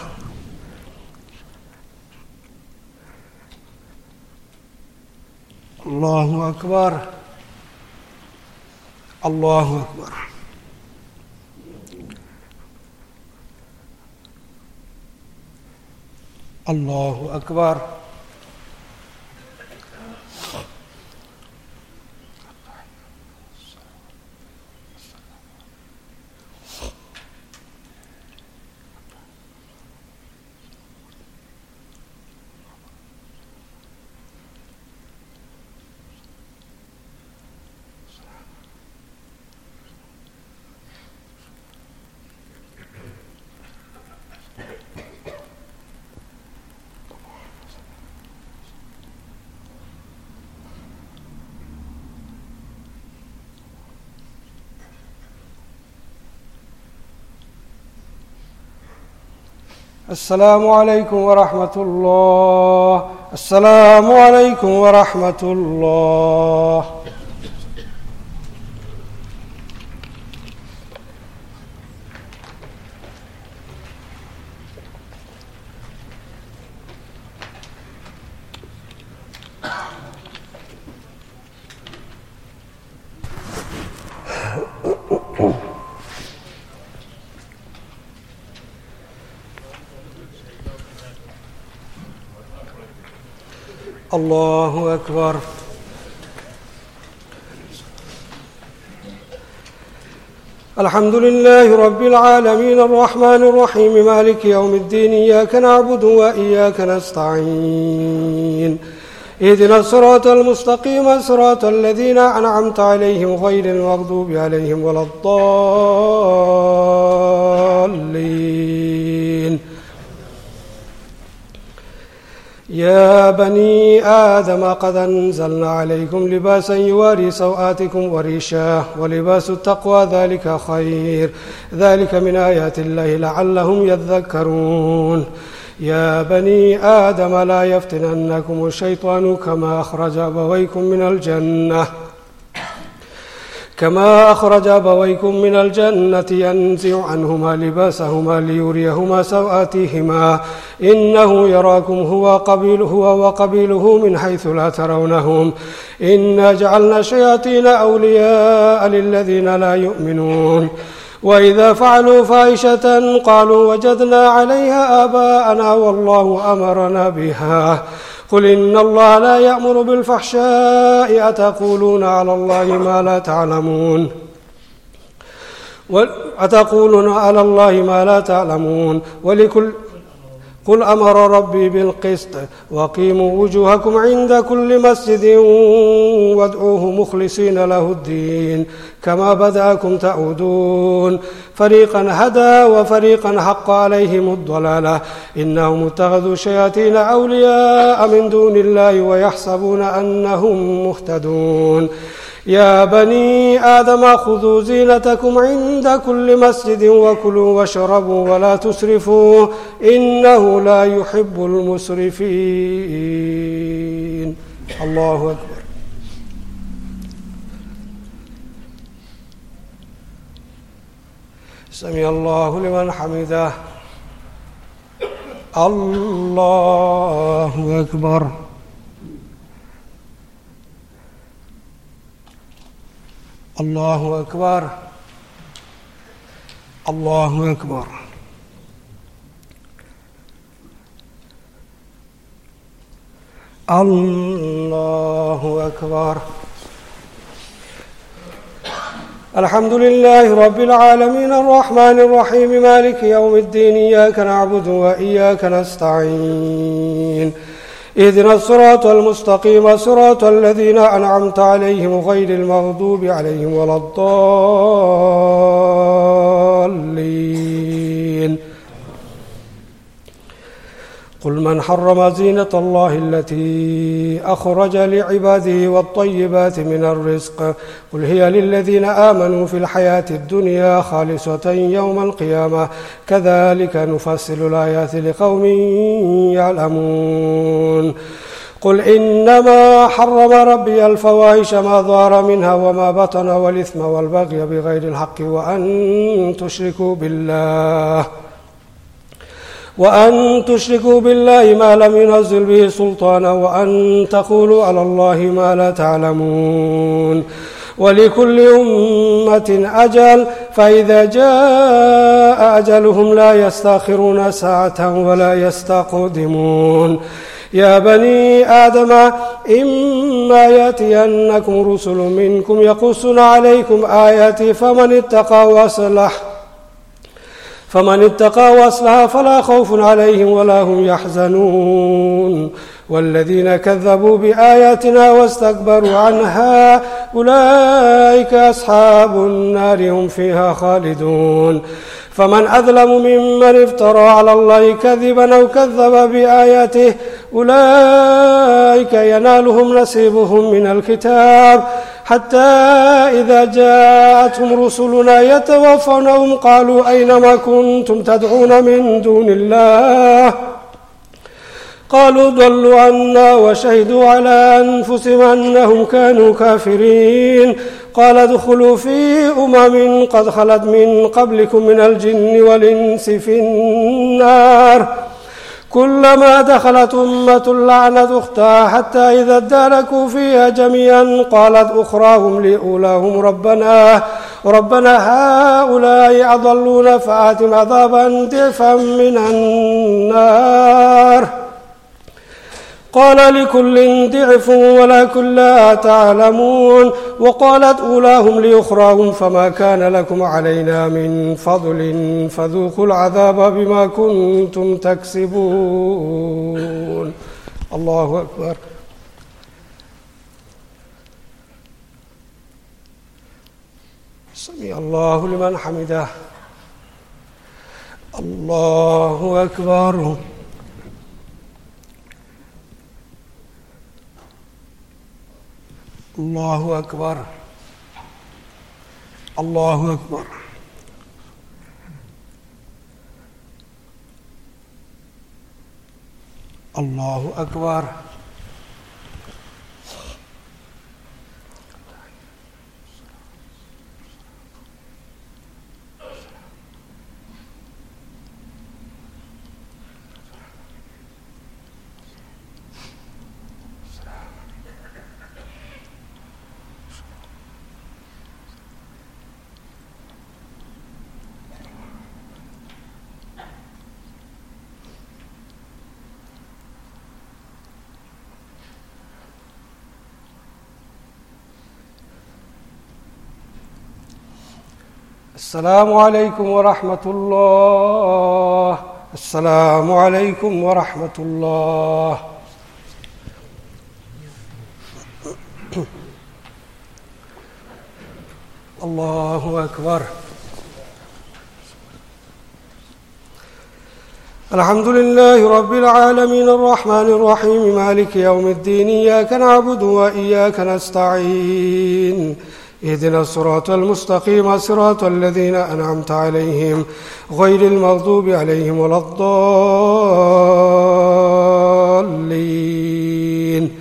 الله أكبر الله أكبر الله أكبر السلام عليكم ورحمة الله السلام عليكم ورحمة الله الله أكبر الحمد لله رب العالمين الرحمن الرحيم مالك يوم الدين إياك نعبد وإياك نستعين اهدنا الصراط المستقيم صراط الذين أنعمت عليهم غير المغضوب عليهم ولا الضالين يا بني آدم قد أنزلنا عليكم لباسا يواري سوآتكم وريشا ولباس التقوى ذلك خير ذلك من آيات الله لعلهم يذكرون يا بني آدم لا يفتننكم الشيطان كما أخرج أبويكم من الجنة كما أخرج أبويكم من الجنة ينزع عنهما لباسهما ليريهما سوآتهما إنه يراكم هو قبيله هو وقبيله من حيث لا ترونهم إنا جعلنا شياطين أولياء للذين لا يؤمنون وإذا فعلوا فاحشة قالوا وجدنا عليها آباءنا والله أمرنا بها قل إن الله لا يأمر بالفحشاء أتقولون على الله ما لا تعلمون أتقولون على الله ما لا تعلمون ولكل قل أمر ربي بالقسط وقيموا وجوهكم عند كل مسجد وادعوه مخلصين له الدين كما بدأكم تعودون فريقا هدى وفريقا حق عليهم الضلالة إنهم اتخذوا شياطين أولياء من دون الله ويحسبون أنهم مهتدون يا بني آدم خذوا زينتكم عند كل مسجد وكلوا واشربوا ولا تسرفوا إنه لا يحب المسرفين. الله أكبر. سمع الله لمن حمده. الله أكبر. الله أكبر. الله أكبر. الله أكبر. الحمد لله رب العالمين الرحمن الرحيم مالك يوم الدين إياك نعبد وإياك نستعين اهدنا الصراط المستقيم صراط الذين أنعمت عليهم غير المغضوب عليهم ولا الضالين. قل من حرم زينة الله التي أخرج لعباده والطيبات من الرزق قل هي للذين آمنوا في الحياة الدنيا خالصة يوم القيامة كذلك نفصل الآيات لقوم يعلمون. قل إنما حرم ربي الفواحش ما ظهر منها وما بطن والإثم والبغي بغير الحق وأن تشركوا بالله وأن تشركوا بالله ما لم ينزل به سلطانا وأن تقولوا على الله ما لا تعلمون. ولكل أمة أجل فإذا جاء أجلهم لا يستأخرون ساعة ولا يستقدمون. يا بني آدم إما يأتينكم رسل منكم يقصون عليكم آياتي فمن اتقى وأصلح فمن اتقى وأصلح فلا خوف عليهم ولا هم يحزنون. والذين كذبوا بآياتنا واستكبروا عنها أولئك أصحاب النار هم فيها خالدون. فمن أظلم ممن افترى على الله كذبا أو كذب بآياته أولئك ينالهم نصيبهم من الكتاب حتى إذا جاءتهم رسلنا يتوفونهم قالوا أين ما كنتم تدعون من دون الله قالوا ضلوا عنا وشهدوا على أنفسهم أنهم كانوا كافرين. قال ادخلوا في أمم قد خلت من قبلكم من الجن والإنس في النار كلما دخلت أمة لعنت أختها حتى إذا اداركوا فيها جميعا قالت أخراهم لأولاهم ربنا ربنا هؤلاء أضلون فآتهم عذابا ضعفا من النار قال لكل ضعف ولكن لا تعلمون. وقالت أولاهم لأخراهم فما كان لكم علينا من فضل فذوقوا العذاب بما كنتم تكسبون. الله أكبر. سمع الله لمن حمده. الله أكبر. الله أكبر. الله أكبر. الله أكبر. السلام عليكم ورحمة الله. السلام عليكم ورحمة الله. الله أكبر. الحمد لله رب العالمين الرحمن الرحيم مالك يوم الدين، إياك نعبد وإياك نستعين، اهدنا الصراط المستقيم صراط الذين أنعمت عليهم غير المغضوب عليهم ولا الضالين.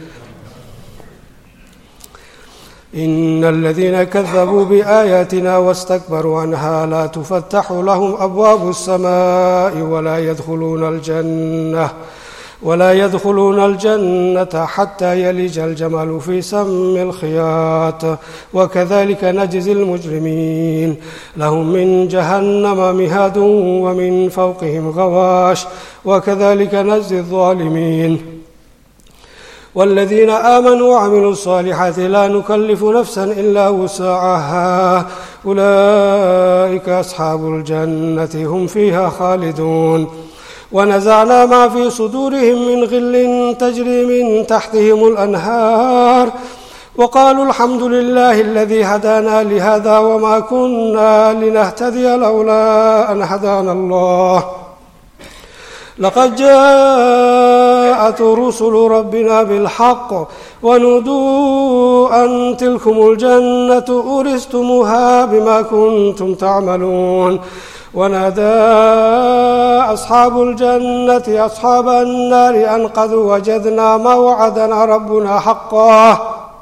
إن الذين كذبوا بآياتنا واستكبروا عنها لا تفتح لهم أبواب السماء ولا يدخلون الجنة ولا يدخلون الجنة حتى يلج الجمل في سم الخياط، وكذلك نجزي المجرمين. لهم من جهنم مهاد ومن فوقهم غواش، وكذلك نجزي الظالمين. والذين آمنوا وعملوا الصالحات لا نكلف نفسا إلا وسعها، أولئك أصحاب الجنة هم فيها خالدون. ونزعنا ما في صدورهم من غل تجري من تحتهم الأنهار، وقالوا الحمد لله الذي هدانا لهذا وما كنا لنهتدي لولا أن هدانا الله. لقد جاءت رسل ربنا بالحق ونودوا أن تلكم الجنة أورثتموها بما كنتم تعملون. ونادى أصحاب الجنة أصحاب النار أن قد وجدنا ما وعدنا ربنا حقا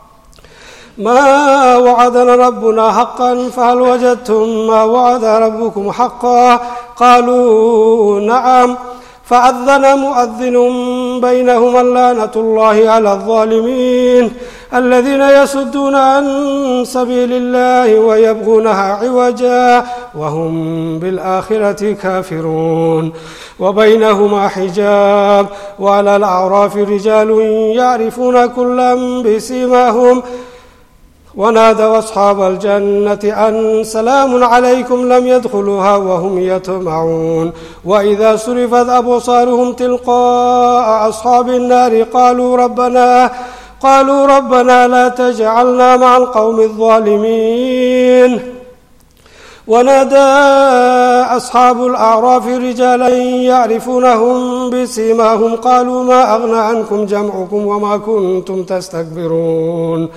ما وعدنا ربنا حقا فهل وجدتم ما وعد ربكم حقا؟ قالوا نعم. فأذن مؤذن بينهم اللعنة الله على الظالمين الذين يصدون عن سبيل الله ويبغونها عوجا وهم بالآخرة كافرون. وبينهما حجاب، وعلى الأعراف رجال يعرفون كلا بسيماهم. ونادوا أصحاب الجنة أن سلام عليكم لم يدخلوها وهم يطمعون. وإذا صرفت أبصارهم تلقاء أصحاب النار قالوا ربنا قالوا ربنا لا تجعلنا مع القوم الظالمين. ونادى أصحاب الأعراف رجالا يعرفونهم بسيماهم قالوا ما أغنى عنكم جمعكم وما كنتم تستكبرون.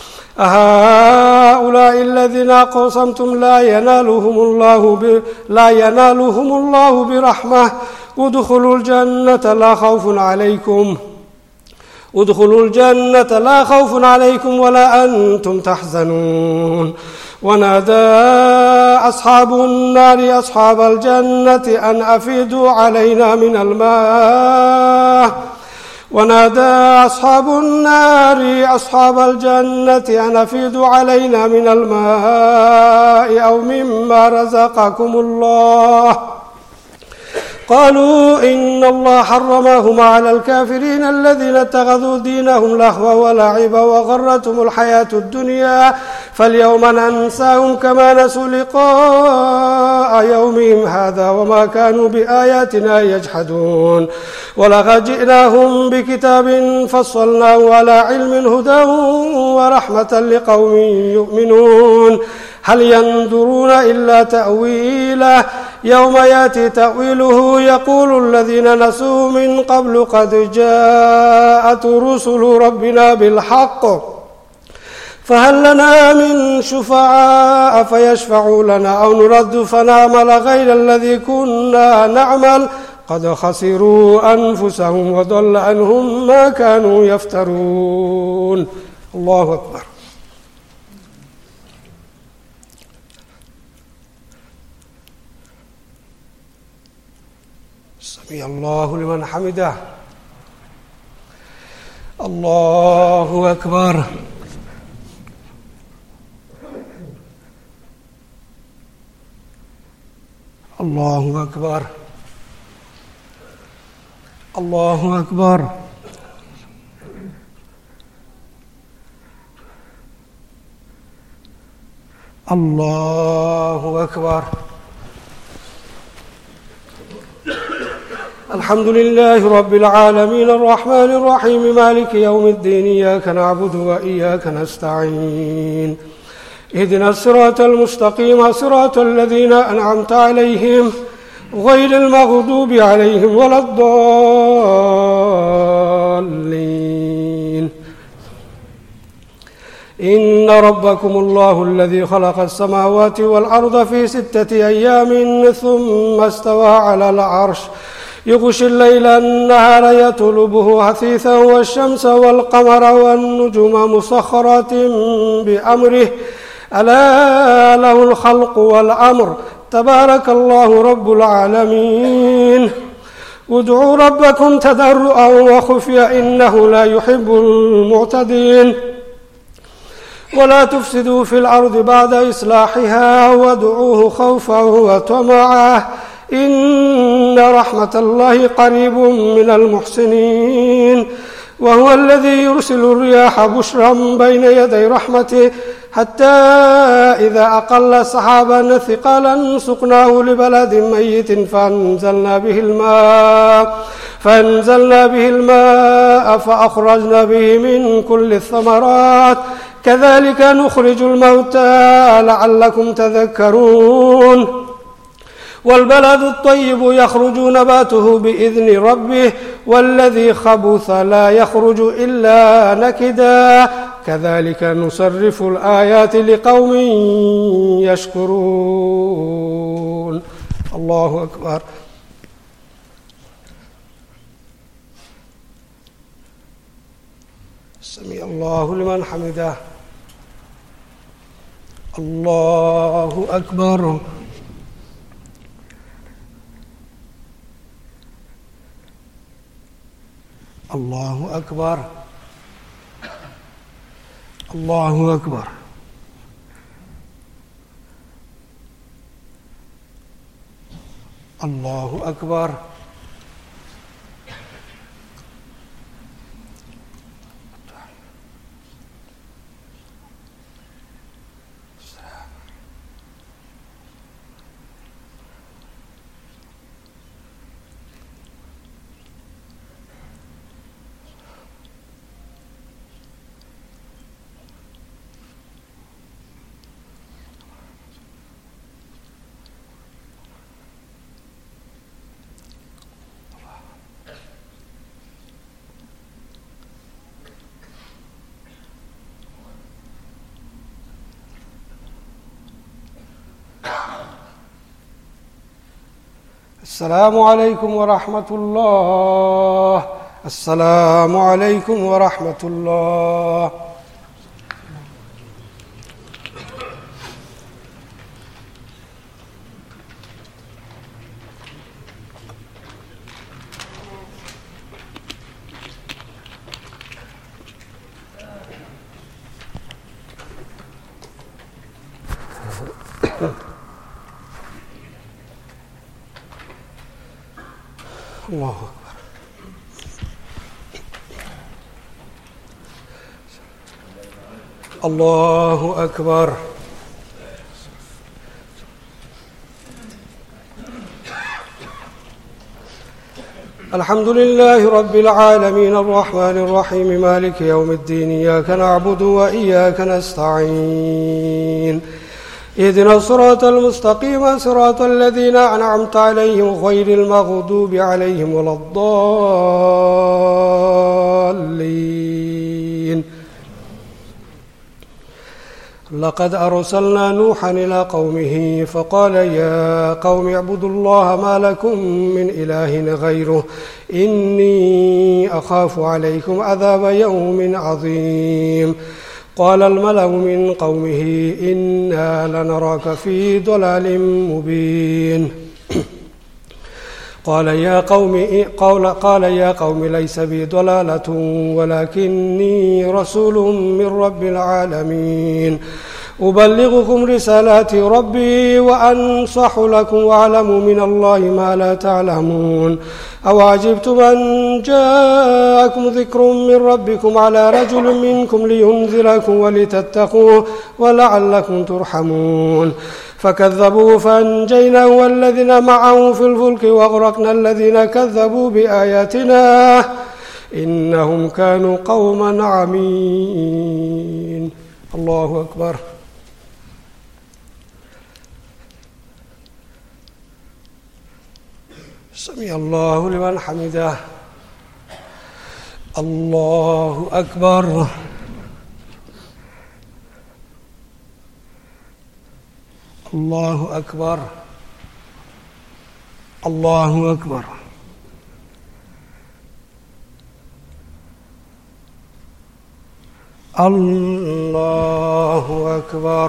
أهؤلاء الذين أقسمتم لا ينالهم الله ب... لا ينالهم الله برحمة ادخلوا الجنة لا خوف عليكم ادخلوا الجنة لا خوف عليكم ولا أنتم تحزنون. ونادى أصحاب النار أصحاب الجنة أن أفيدوا علينا من الماء ونادى أصحاب النار أصحاب الجنة أن أفيدوا علينا من الماء أو مما رزقكم الله. قالوا إن الله حرمهما على الكافرين الذين اتخذوا دينهم لهوا ولعبا وغرتهم الحياة الدنيا فاليوم ننساهم كما نسوا لقاء يومهم هذا وما كانوا بآياتنا يجحدون. ولقد جئناهم بكتاب فصلناه على علم هدى ورحمة لقوم يؤمنون. هل ينظرون إلا تأويله يوم يأتي تأويله يقول الذين نسوا من قبل قد جاءت رسل ربنا بالحق فهل لنا من شفعاء فيشفعوا لنا أو نرد فنعمل غير الذي كنا نعمل قد خسروا أنفسهم وضل عنهم ما كانوا يفترون. الله أكبر. سمع الله لمن حمده. الله أكبر. الله أكبر. الله أكبر. الله أكبر. الحمد لله رب العالمين الرحمن الرحيم مالك يوم الدين إياك نعبد وإياك نستعين اهدنا الصراط المستقيم صراط الذين أنعمت عليهم غير المغضوب عليهم ولا الضالين. إن ربكم الله الذي خلق السماوات والأرض في ستة أيام ثم استوى على العرش يغشي الليل النهار يطلبه حثيثا والشمس والقمر والنجوم مسخرات بأمره ألا له الخلق والأمر تبارك الله رب العالمين. ادعوا ربكم تضرعا وخفيا إنه لا يحب المعتدين ولا تفسدوا في الأرض بعد إصلاحها وادعوه خوفا وطمعا إن رحمة الله قريب من المحسنين. وهو الذي يرسل الرياح بشرا بين يدي رحمته حتى إذا أقل سحابا ثقالا سقناه لبلد ميت فأنزلنا به الماء فأنزلنا به الماء فأخرجنا به من كل الثمرات كذلك نخرج الموتى لعلكم تذكرون. والبلد الطيب يخرج نباته بإذن ربه والذي خبث لا يخرج إلا نكدا كذلك نصرف الآيات لقوم يشكرون. الله أكبر. سمع الله لمن حمده. الله أكبر. الله أكبر. الله أكبر. الله أكبر. السلام عليكم ورحمة الله. السلام عليكم ورحمة الله. الله أكبر. الله أكبر. الحمد لله رب العالمين الرحمن الرحيم مالك يوم الدين إياك نعبد وإياك نستعين اهدنا الصراط المستقيم صراط الذين أنعمت عليهم غير المغضوب عليهم ولا الضالين. لقد أرسلنا نوحا إلى قومه فقال يا قوم اعبدوا الله ما لكم من إله غيره إني أخاف عليكم عذاب يوم عظيم. قال الملأ من قومه إنا لنراك في ضلال مبين. قال يا قوم قال, قال يا قوم ليس بي ضلالة ولكني رسول من رب العالمين أبلغكم رسالات ربي وأنصح لكم وأعلم من الله ما لا تعلمون. أو عجبتم أن جاءكم ذكر من ربكم على رجل منكم لينذركم ولتتقوا ولعلكم ترحمون. فكذبوا فأنجيناه والذين معه في الفلك وأغرقنا الذين كذبوا بآياتنا إنهم كانوا قوما عمين. الله أكبر. سمع الله لمن حمده. الله أكبر. الله أكبر. الله أكبر. الله أكبر.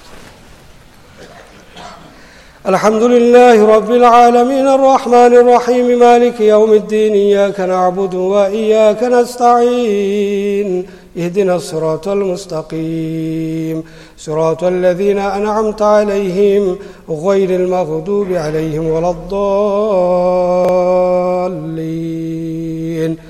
الحمد لله رب العالمين الرحمن الرحيم مالك يوم الدين إياك نعبد وإياك نستعين اهدنا الصراط المستقيم صراط الذين أنعمت عليهم غير المغضوب عليهم ولا الضالين.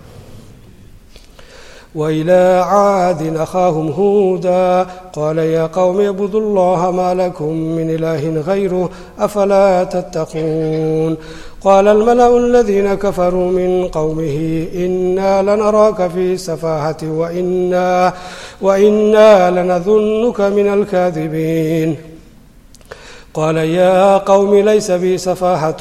وإلى عاد أخاهم هودا قال يا قوم اعبدوا الله ما لكم من إله غيره أفلا تتقون. قال الملأ الذين كفروا من قومه إنا لنراك في سفاهة وإنا, وإنا لنظنك من الكاذبين. قال يا قوم ليس بي سفاهة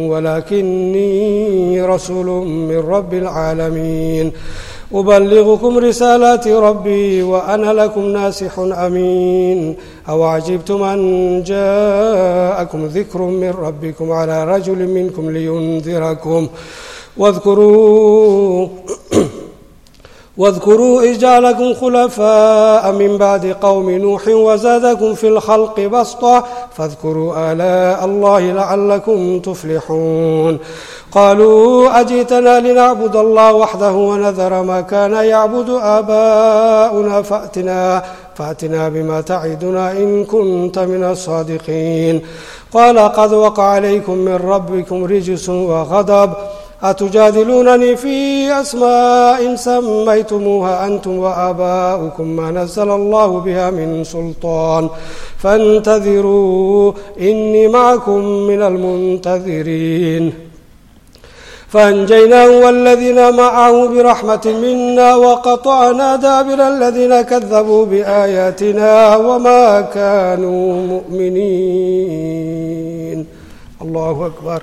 ولكني رسول من رب العالمين أبلغكم رسالات ربي وأنا لكم ناصح أمين. أو عجبتم أن جاءكم ذكر من ربكم على رجل منكم لينذركم واذكروا واذكروا إذ جعلكم خلفاء من بعد قوم نوح وزادكم في الخلق بسطة فاذكروا آلاء الله لعلكم تفلحون. قالوا أجئتنا لنعبد الله وحده ونذر ما كان يعبد آباؤنا فأتنا, فأتنا بما تعدنا إن كنت من الصادقين. قال قد وقع عليكم من ربكم رجس وغضب أتجادلونني في أسماء سميتموها أنتم وآباؤكم ما نزل الله بها من سلطان فانتظروا إني معكم من المنتظرين. فأنجيناه والذين معه برحمة منا وقطعنا دابر الذين كذبوا بآياتنا وما كانوا مؤمنين. الله أكبر.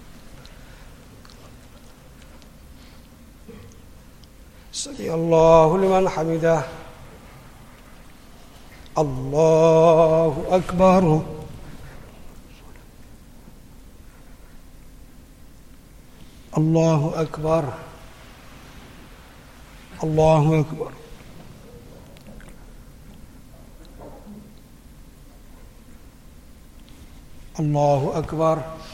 سمع الله لمن حمده. الله أكبر. الله أكبر. الله أكبر. الله أكبر.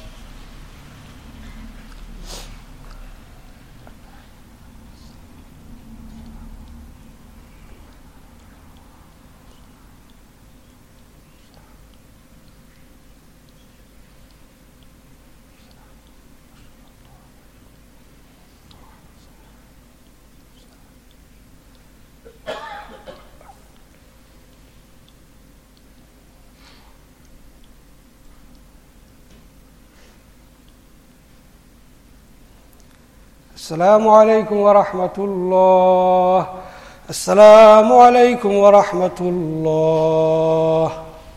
السلام عليكم ورحمة الله. السلام عليكم ورحمة الله.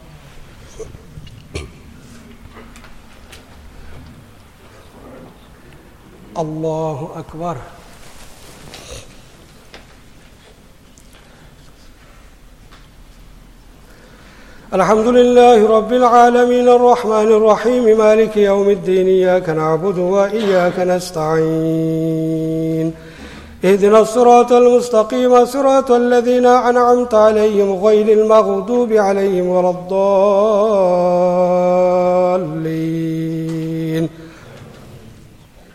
الله أكبر. الحمد لله رب العالمين الرحمن الرحيم مالك يوم الدين إياك نعبد وإياك نستعين اهدنا الصراط المستقيم صراط الذين أنعمت عليهم غير المغضوب عليهم ولا الضالين.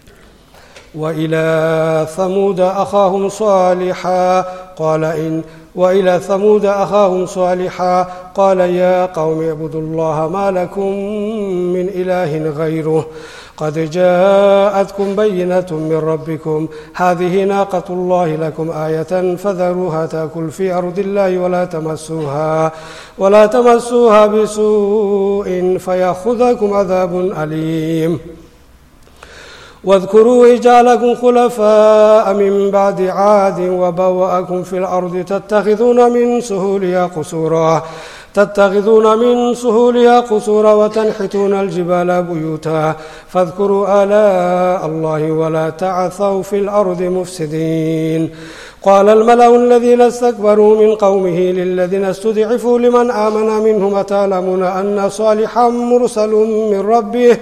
وإلى ثمود أخاهم صالحا قال إن وإلى ثمود أخاهم صالحا قال يا قوم اعبدوا الله ما لكم من إله غيره قد جاءتكم بينة من ربكم هذه ناقة الله لكم آية فذروها تأكل في أرض الله ولا تمسوها ولا تمسوها بسوء فيأخذكم عذاب أليم واذكروا إذ جعلكم خلفاء من بعد عاد وبوأكم في الأرض تتخذون من سهولها قصورا تتخذون من سهولها قصورا وتنحتون الجبال بيوتا فاذكروا آلاء الله ولا تعثوا في الأرض مفسدين قال الملأ الذين استكبروا من قومه للذين استضعفوا لمن آمن منهم أتعلمون أن صالحا مرسل من ربه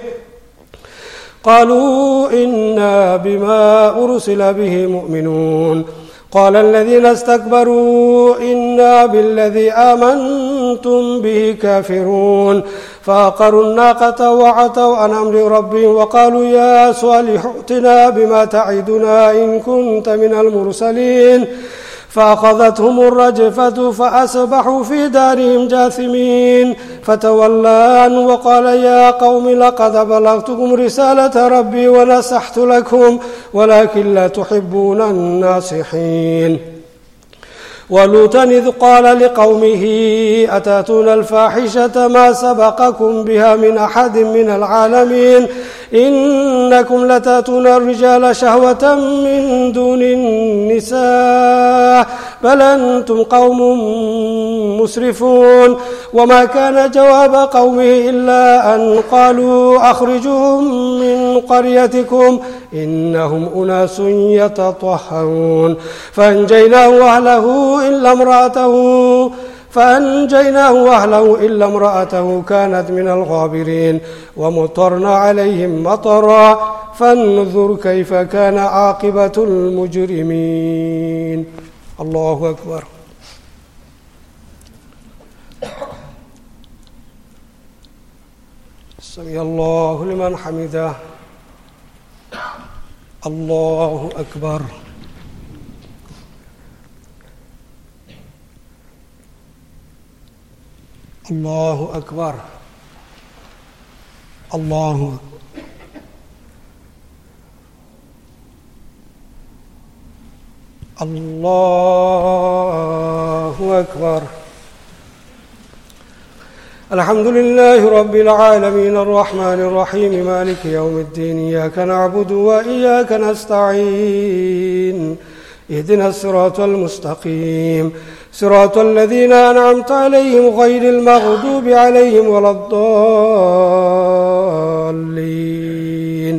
قالوا إنا بما أرسل به مؤمنون قال الذين استكبروا إنا بالذي آمنتم به كافرون فعقروا الناقة وعتوا عن أمر ربهم وقالوا يا صالح ائتنا بما تعدنا إن كنت من المرسلين فأخذتهم الرجفة فأصبحوا في دارهم جاثمين فتولى عنهم وقال يا قوم لقد بلغتكم رسالة ربي ونصحت لكم ولكن لا تحبون الناصحين ولوطا إذ قال لقومه أتأتون الفاحشة ما سبقكم بها من أحد من العالمين إنكم لتأتون الرجال شهوة من دون النساء بل أنتم قوم مسرفون وما كان جواب قومه إلا أن قالوا أخرجوهم من قريتكم إنهم أناس يتطهرون فأنجيناه وأهله إلا امرأته فأنجيناه وأهله إلا امرأته كانت من الغابرين ومطرنا عليهم مطرا فانظر كيف كان عاقبة المجرمين. الله أكبر. سمع الله لمن حمده. الله أكبر. الله أكبر. الله الله أكبر. الحمد لله رب العالمين الرحمن الرحيم مالك يوم الدين إياك نعبد وإياك نستعين اهدنا الصراط المستقيم صراط الذين أنعمت عليهم غير المغضوب عليهم ولا الضالين.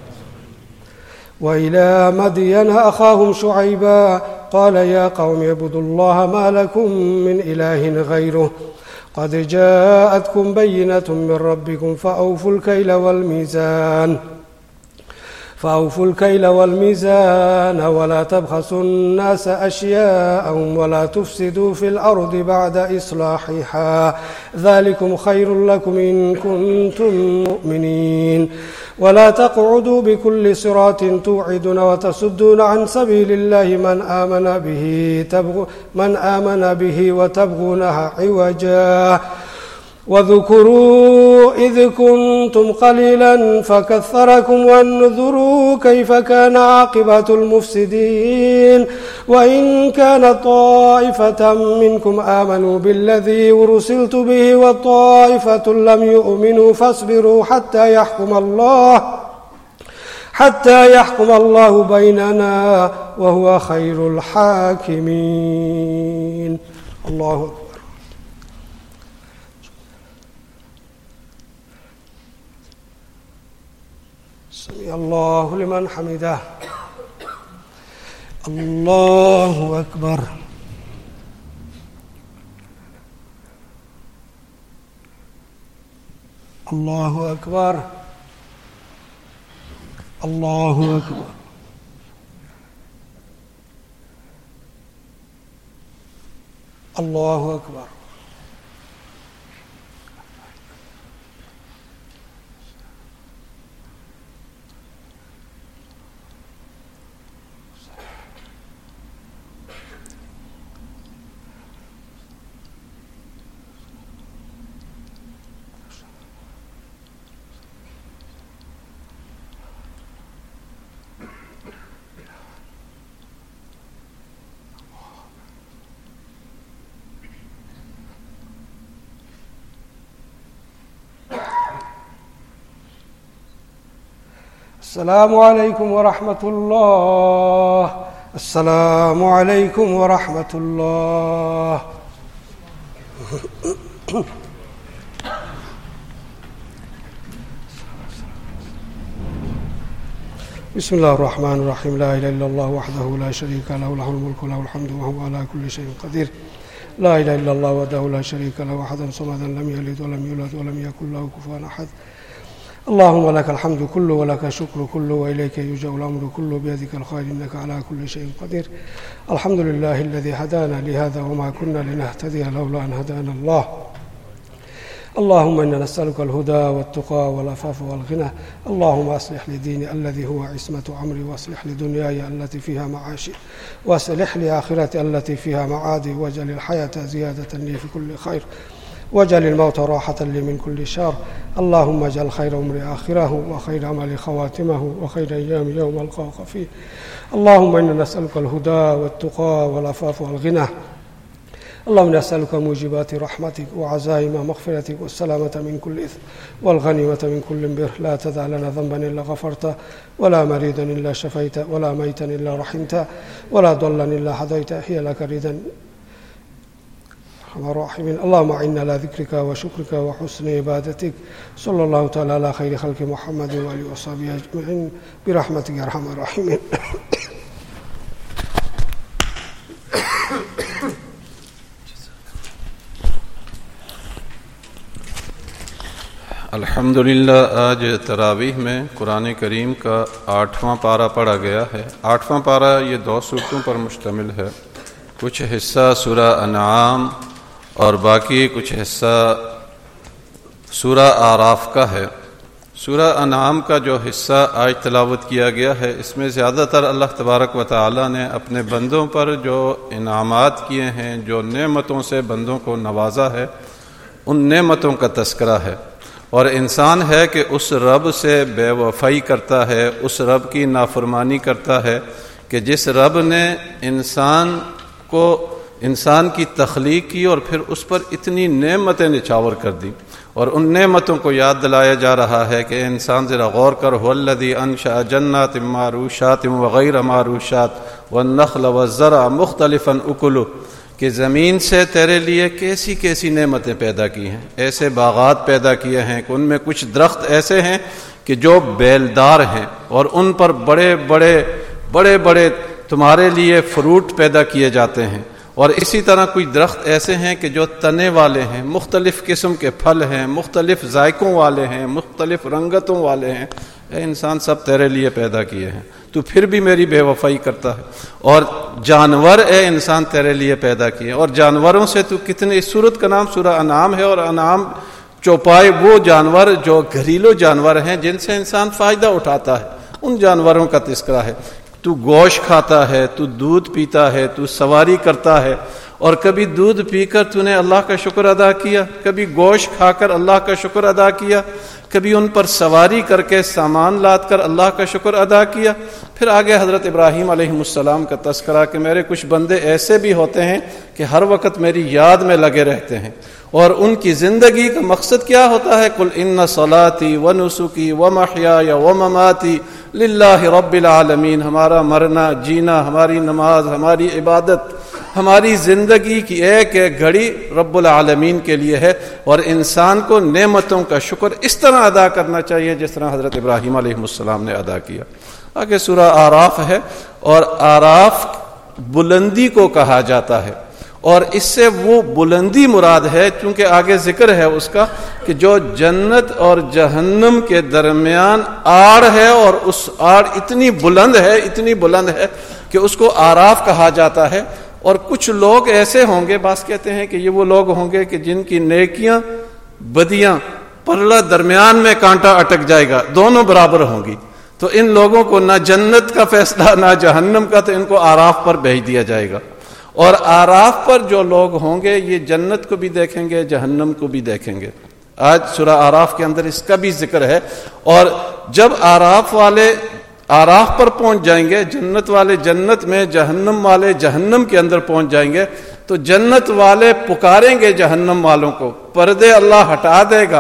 وإلى مدين أخاهم شعيبا قال يا قوم اعبدوا الله ما لكم من إله غيره قد جاءتكم بينة من ربكم فأوفوا الكيل والميزان فأوفوا الكيل والميزان ولا تبخسوا الناس أشياءهم ولا تفسدوا في الأرض بعد إصلاحها ذلكم خير لكم إن كنتم مؤمنين. ولا تقعدوا بكل صراط توعدون وتصدون عن سبيل الله من آمن به تبغ من آمن به وتبغونها عوجا وذكروا إذ كنتم قليلا فكثركم وانظروا كيف كان عاقبة المفسدين. وإن كان طائفة منكم آمنوا بالذي أرسلت به وطائفة لم يؤمنوا فاصبروا حتى يحكم الله حتى يحكم الله بيننا وهو خير الحاكمين. الله أكبر. سمع الله لمن حمده. الله أكبر. الله أكبر. الله أكبر. الله أكبر. السلام علیکم ورحمۃ اللہ. السلام علیکم ورحمۃ اللہ. بسم اللہ الرحمن الرحیم. لا الہ الا اللہ وحدہ لا شریک لہ لہ الملک ولہ الحمد وهو علی کل شیء قدیر. لا الہ الا اللہ وحدہ لا شریک لہ وحدہ صمد لم یلد ولم یولد ولم یکن له کفوا احد. اللهم لك الحمد كله ولك الشكر كله وإليك يرجع الأمر كله بيدك الخير إنك على كل شيء قدير. الحمد لله الذي هدانا لهذا وما كنا لنهتدي لولا أن هدانا الله. اللهم إنا نسألك الهدى والتقى والعفاف والغنى. اللهم أصلح لي ديني الذي هو عصمة أمري وأصلح لي دنياي التي فيها معاشي وأصلح لي آخرتي التي فيها معادي واجعل الحياة زيادة لي في كل خير واجعل الموت راحة لي من كل شر. اللهم اجعل خير عمري آخره وخير عملي خواتمه وخير أيام يوم ألقاك فيه. اللهم إنا نسألك الهدى والتقى والعفاف والغنى. اللهم نسألك موجبات رحمتك وعزائم مغفرتك والسلامة من كل إثم والغنيمة من كل بر. لا تدع لنا ذنبا إلا غفرته ولا مريضا إلا شفيته ولا ميتا إلا رحمته ولا ضلا إلا هديته. هي لك ردا الراحمين. اللهم أعنا على ذكرك وشكرك وحسن عبادتك. صلى الله تعالى على خير خلق محمد وآله وصحبه أجمعين برحمتك يا أرحم الراحمين. الحمدللہ آج تراویح میں قرآن کریم کا آٹھواں پارہ پڑھا گیا ہے. آٹھواں پارہ یہ دو سورتوں پر مشتمل ہے. کچھ حصہ سورہ انعام اور باقی کچھ حصہ سورہ اعراف کا ہے. سورہ انعام کا جو حصہ آج تلاوت کیا گیا ہے اس میں زیادہ تر اللہ تبارک و تعالی نے اپنے بندوں پر جو انعامات کیے ہیں، جو نعمتوں سے بندوں کو نوازا ہے، ان نعمتوں کا تذکرہ ہے. اور انسان ہے کہ اس رب سے بے وفائی کرتا ہے، اس رب کی نافرمانی کرتا ہے کہ جس رب نے انسان کو انسان کی تخلیق کی اور پھر اس پر اتنی نعمتیں نچھاور کر دی. اور ان نعمتوں کو یاد دلایا جا رہا ہے کہ انسان ذرا غور کر. هو الذی انشأ جنات معروشات وغیر معروشات والنخل والزرع مختلفا اکلہ، کہ زمین سے تیرے لیے کیسی کیسی نعمتیں پیدا کی ہیں، ایسے باغات پیدا کیے ہیں کہ ان میں کچھ درخت ایسے ہیں کہ جو بیلدار ہیں اور ان پر بڑے بڑے بڑے بڑے تمہارے لیے فروٹ پیدا کیے جاتے ہیں. اور اسی طرح کوئی درخت ایسے ہیں کہ جو تنے والے ہیں، مختلف قسم کے پھل ہیں، مختلف ذائقوں والے ہیں، مختلف رنگتوں والے ہیں. اے انسان سب تیرے لیے پیدا کیے ہیں، تو پھر بھی میری بے وفائی کرتا ہے. اور جانور اے انسان تیرے لیے پیدا کیے، اور جانوروں سے تو کتنے، اس سورت کا نام سورہ انعام ہے. اور انعام چوپائے وہ جانور جو گھریلو جانور ہیں جن سے انسان فائدہ اٹھاتا ہے، ان جانوروں کا تذکرہ ہے. تو گوشت کھاتا ہے، تو دودھ پیتا ہے، تو سواری کرتا ہے، اور کبھی دودھ پی کر تو نے اللہ کا شکر ادا کیا، کبھی گوشت کھا کر اللہ کا شکر ادا کیا، کبھی ان پر سواری کر کے سامان لاد کر اللہ کا شکر ادا کیا. پھر آگے حضرت ابراہیم علیہ السلام کا تذکرہ کہ میرے کچھ بندے ایسے بھی ہوتے ہیں کہ ہر وقت میری یاد میں لگے رہتے ہیں. اور ان کی زندگی کا مقصد کیا ہوتا ہے؟ قل ان صلاتی و نسکی و محیای و مماتی للہ رب العالمین. ہمارا مرنا جینا، ہماری نماز، ہماری عبادت، ہماری زندگی کی ایک ایک گھڑی رب العالمین کے لیے ہے. اور انسان کو نعمتوں کا شکر اس طرح ادا کرنا چاہیے جس طرح حضرت ابراہیم علیہ السلام نے ادا کیا. آگے سورہ اعراف ہے، اور اعراف بلندی کو کہا جاتا ہے، اور اس سے وہ بلندی مراد ہے چونکہ آگے ذکر ہے اس کا کہ جو جنت اور جہنم کے درمیان آڑ ہے، اور اس آڑ اتنی بلند ہے اتنی بلند ہے کہ اس کو اعراف کہا جاتا ہے. اور کچھ لوگ ایسے ہوں گے، بعض کہتے ہیں کہ یہ وہ لوگ ہوں گے کہ جن کی نیکیاں بدیاں پرلہ درمیان میں کانٹا اٹک جائے گا، دونوں برابر ہوں گی. تو ان لوگوں کو نہ جنت کا فیصلہ نہ جہنم کا، تو ان کو اعراف پر بھیج دیا جائے گا. اور اعراف پر جو لوگ ہوں گے یہ جنت کو بھی دیکھیں گے، جہنم کو بھی دیکھیں گے. آج سورہ اعراف کے اندر اس کا بھی ذکر ہے. اور جب اعراف والے اعراف پر پہنچ جائیں گے، جنت والے جنت میں، جہنم والے جہنم کے اندر پہنچ جائیں گے، تو جنت والے پکاریں گے جہنم والوں کو، پردے اللہ ہٹا دے گا،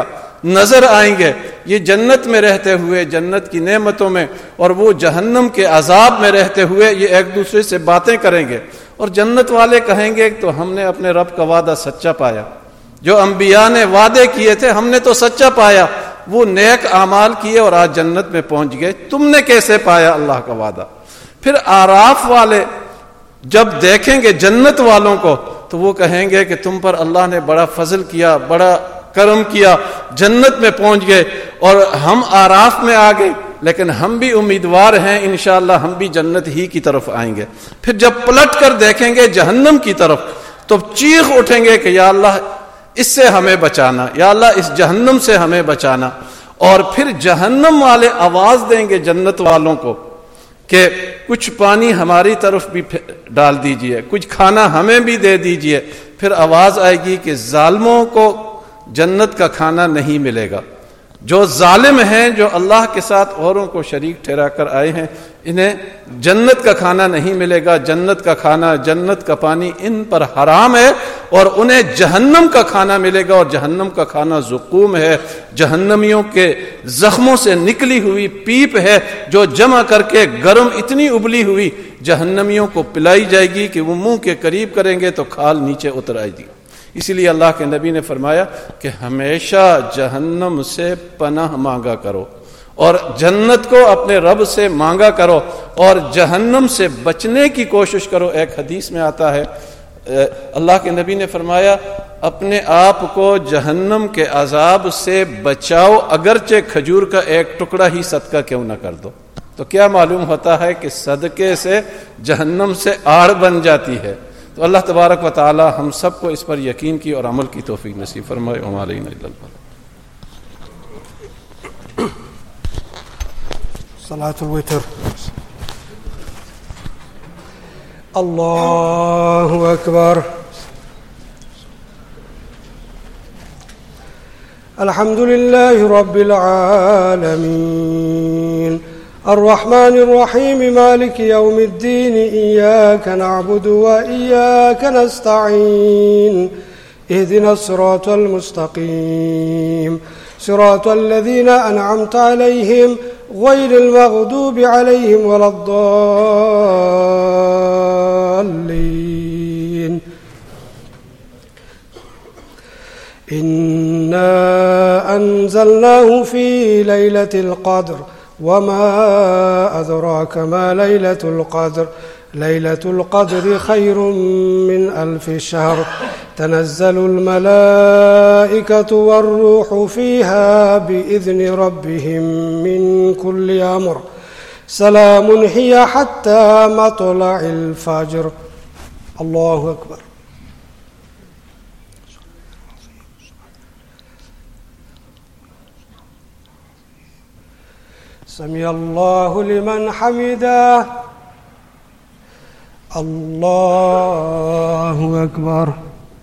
نظر آئیں گے، یہ جنت میں رہتے ہوئے جنت کی نعمتوں میں، اور وہ جہنم کے عذاب میں رہتے ہوئے یہ ایک دوسرے سے باتیں کریں گے، اور جنت والے کہیں گے تو ہم نے اپنے رب کا وعدہ سچا پایا، جو انبیاء نے وعدے کیے تھے ہم نے تو سچا پایا، وہ نیک اعمال کیے اور آج جنت میں پہنچ گئے، تم نے کیسے پایا اللہ کا وعدہ؟ پھر آراف والے جب دیکھیں گے جنت والوں کو تو وہ کہیں گے کہ تم پر اللہ نے بڑا فضل کیا، بڑا کرم کیا، جنت میں پہنچ گئے، اور ہم آراف میں آ گئے، لیکن ہم بھی امیدوار ہیں انشاءاللہ ہم بھی جنت ہی کی طرف آئیں گے۔ پھر جب پلٹ کر دیکھیں گے جہنم کی طرف تو چیخ اٹھیں گے کہ یا اللہ اس سے ہمیں بچانا، یا اللہ اس جہنم سے ہمیں بچانا، اور پھر جہنم والے آواز دیں گے جنت والوں کو کہ کچھ پانی ہماری طرف بھی ڈال دیجئے، کچھ کھانا ہمیں بھی دے دیجئے۔ پھر آواز آئے گی کہ ظالموں کو جنت کا کھانا نہیں ملے گا، جو ظالم ہیں، جو اللہ کے ساتھ اوروں کو شریک ٹھہرا کر آئے ہیں، انہیں جنت کا کھانا نہیں ملے گا، جنت کا کھانا، جنت کا پانی ان پر حرام ہے، اور انہیں جہنم کا کھانا ملے گا، اور جہنم کا کھانا زقوم ہے، جہنمیوں کے زخموں سے نکلی ہوئی پیپ ہے جو جمع کر کے گرم اتنی ابلی ہوئی جہنمیوں کو پلائی جائے گی کہ وہ منہ کے قریب کریں گے تو کھال نیچے اتر آئے گی۔ اسی لیے اللہ کے نبی نے فرمایا کہ ہمیشہ جہنم سے پناہ مانگا کرو، اور جنت کو اپنے رب سے مانگا کرو، اور جہنم سے بچنے کی کوشش کرو۔ ایک حدیث میں آتا ہے اللہ کے نبی نے فرمایا اپنے آپ کو جہنم کے عذاب سے بچاؤ، اگرچہ کھجور کا ایک ٹکڑا ہی صدقہ کیوں نہ کر دو۔ تو کیا معلوم ہوتا ہے کہ صدقے سے جہنم سے آڑ بن جاتی ہے۔ تو اللہ تبارک و تعالی ہم سب کو اس پر یقین کی اور عمل کی توفیق نصیب فرمائے۔ وما علینا الا البلاغ۔ صلاة الوتر۔ اللہ اکبر۔ الحمد لله رب العالمين الرحمن الرحيم مالك يوم الدين إياك نعبد وإياك نستعين اهدنا الصراط المستقيم صراط الذين أنعمت عليهم غير المغضوب عليهم ولا الضالين إنا أنزلناه في ليلة القدر وما أدراك ما ليلة القدر ليلة القدر خير من ألف شهر تنزل الملائكة والروح فيها بإذن ربهم من كل أمر سلام هي حتى مطلع الفجر الله أكبر سمع الله لمن حمده الله أكبر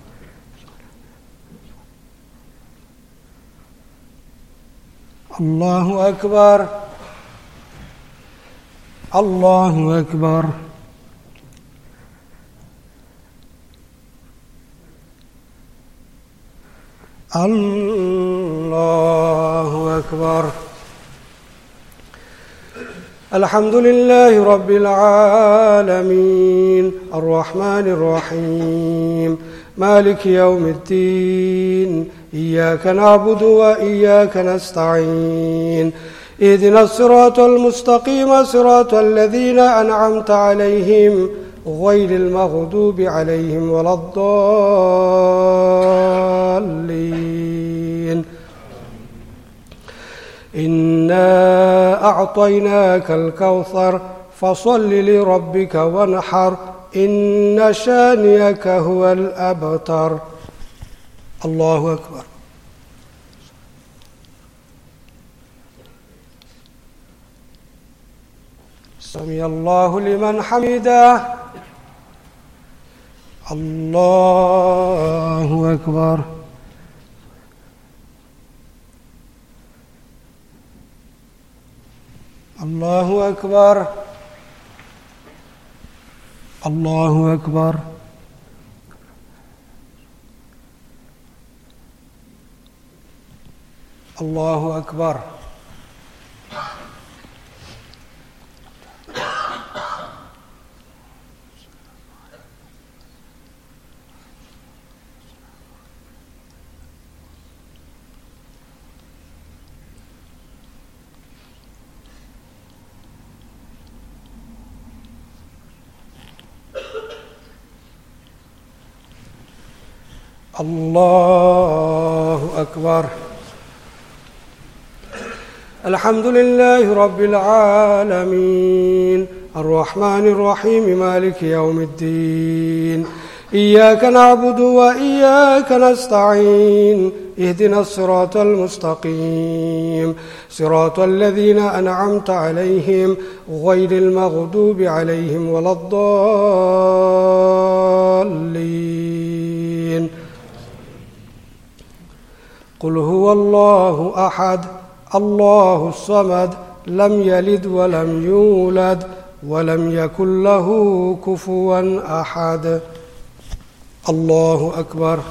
الله أكبر الله أكبر الله أكبر الحمد لله رب العالمين الرحمن الرحيم مالك يوم الدين إياك نعبد وإياك نستعين اهدنا الصراط المستقيم صراط الذين أنعمت عليهم غير المغضوب عليهم ولا الضالين إنا أعطيناك الكوثر فصل لربك وانحر إن شانئك هو الأبتر الله أكبر سمع الله لمن حمده الله أكبر الله أكبر الله أكبر الله أكبر. الله أكبر. الحمد لله رب العالمين الرحمن الرحيم مالك يوم الدين إياك نعبد وإياك نستعين اهدنا الصراط المستقيم صراط الذين أنعمت عليهم غير المغضوب عليهم ولا الضالين. قل هو الله أحد الله الصمد لم يلد ولم يولد ولم يكن له كفوا أحد. الله أكبر.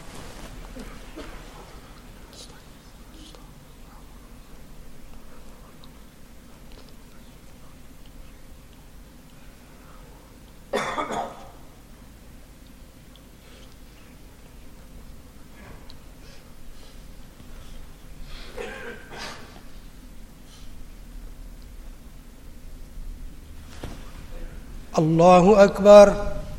الله أكبر.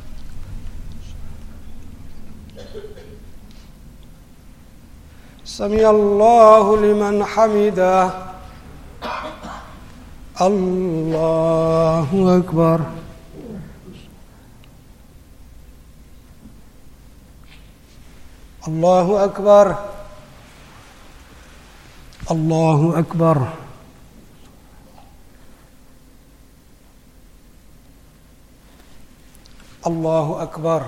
سمع الله لمن حمده. الله أكبر. الله أكبر. الله أكبر. الله أكبر.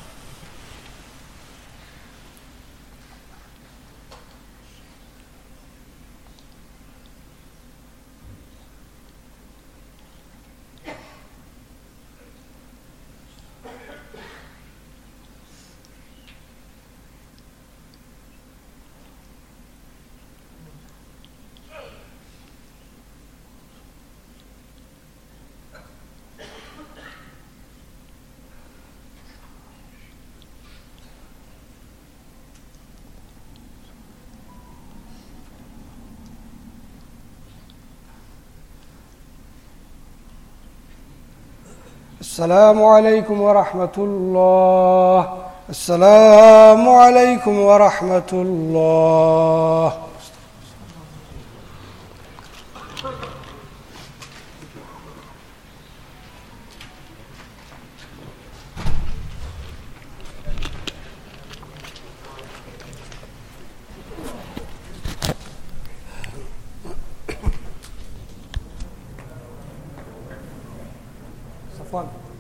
السلام عليكم ورحمة الله. السلام عليكم ورحمة الله. صفوان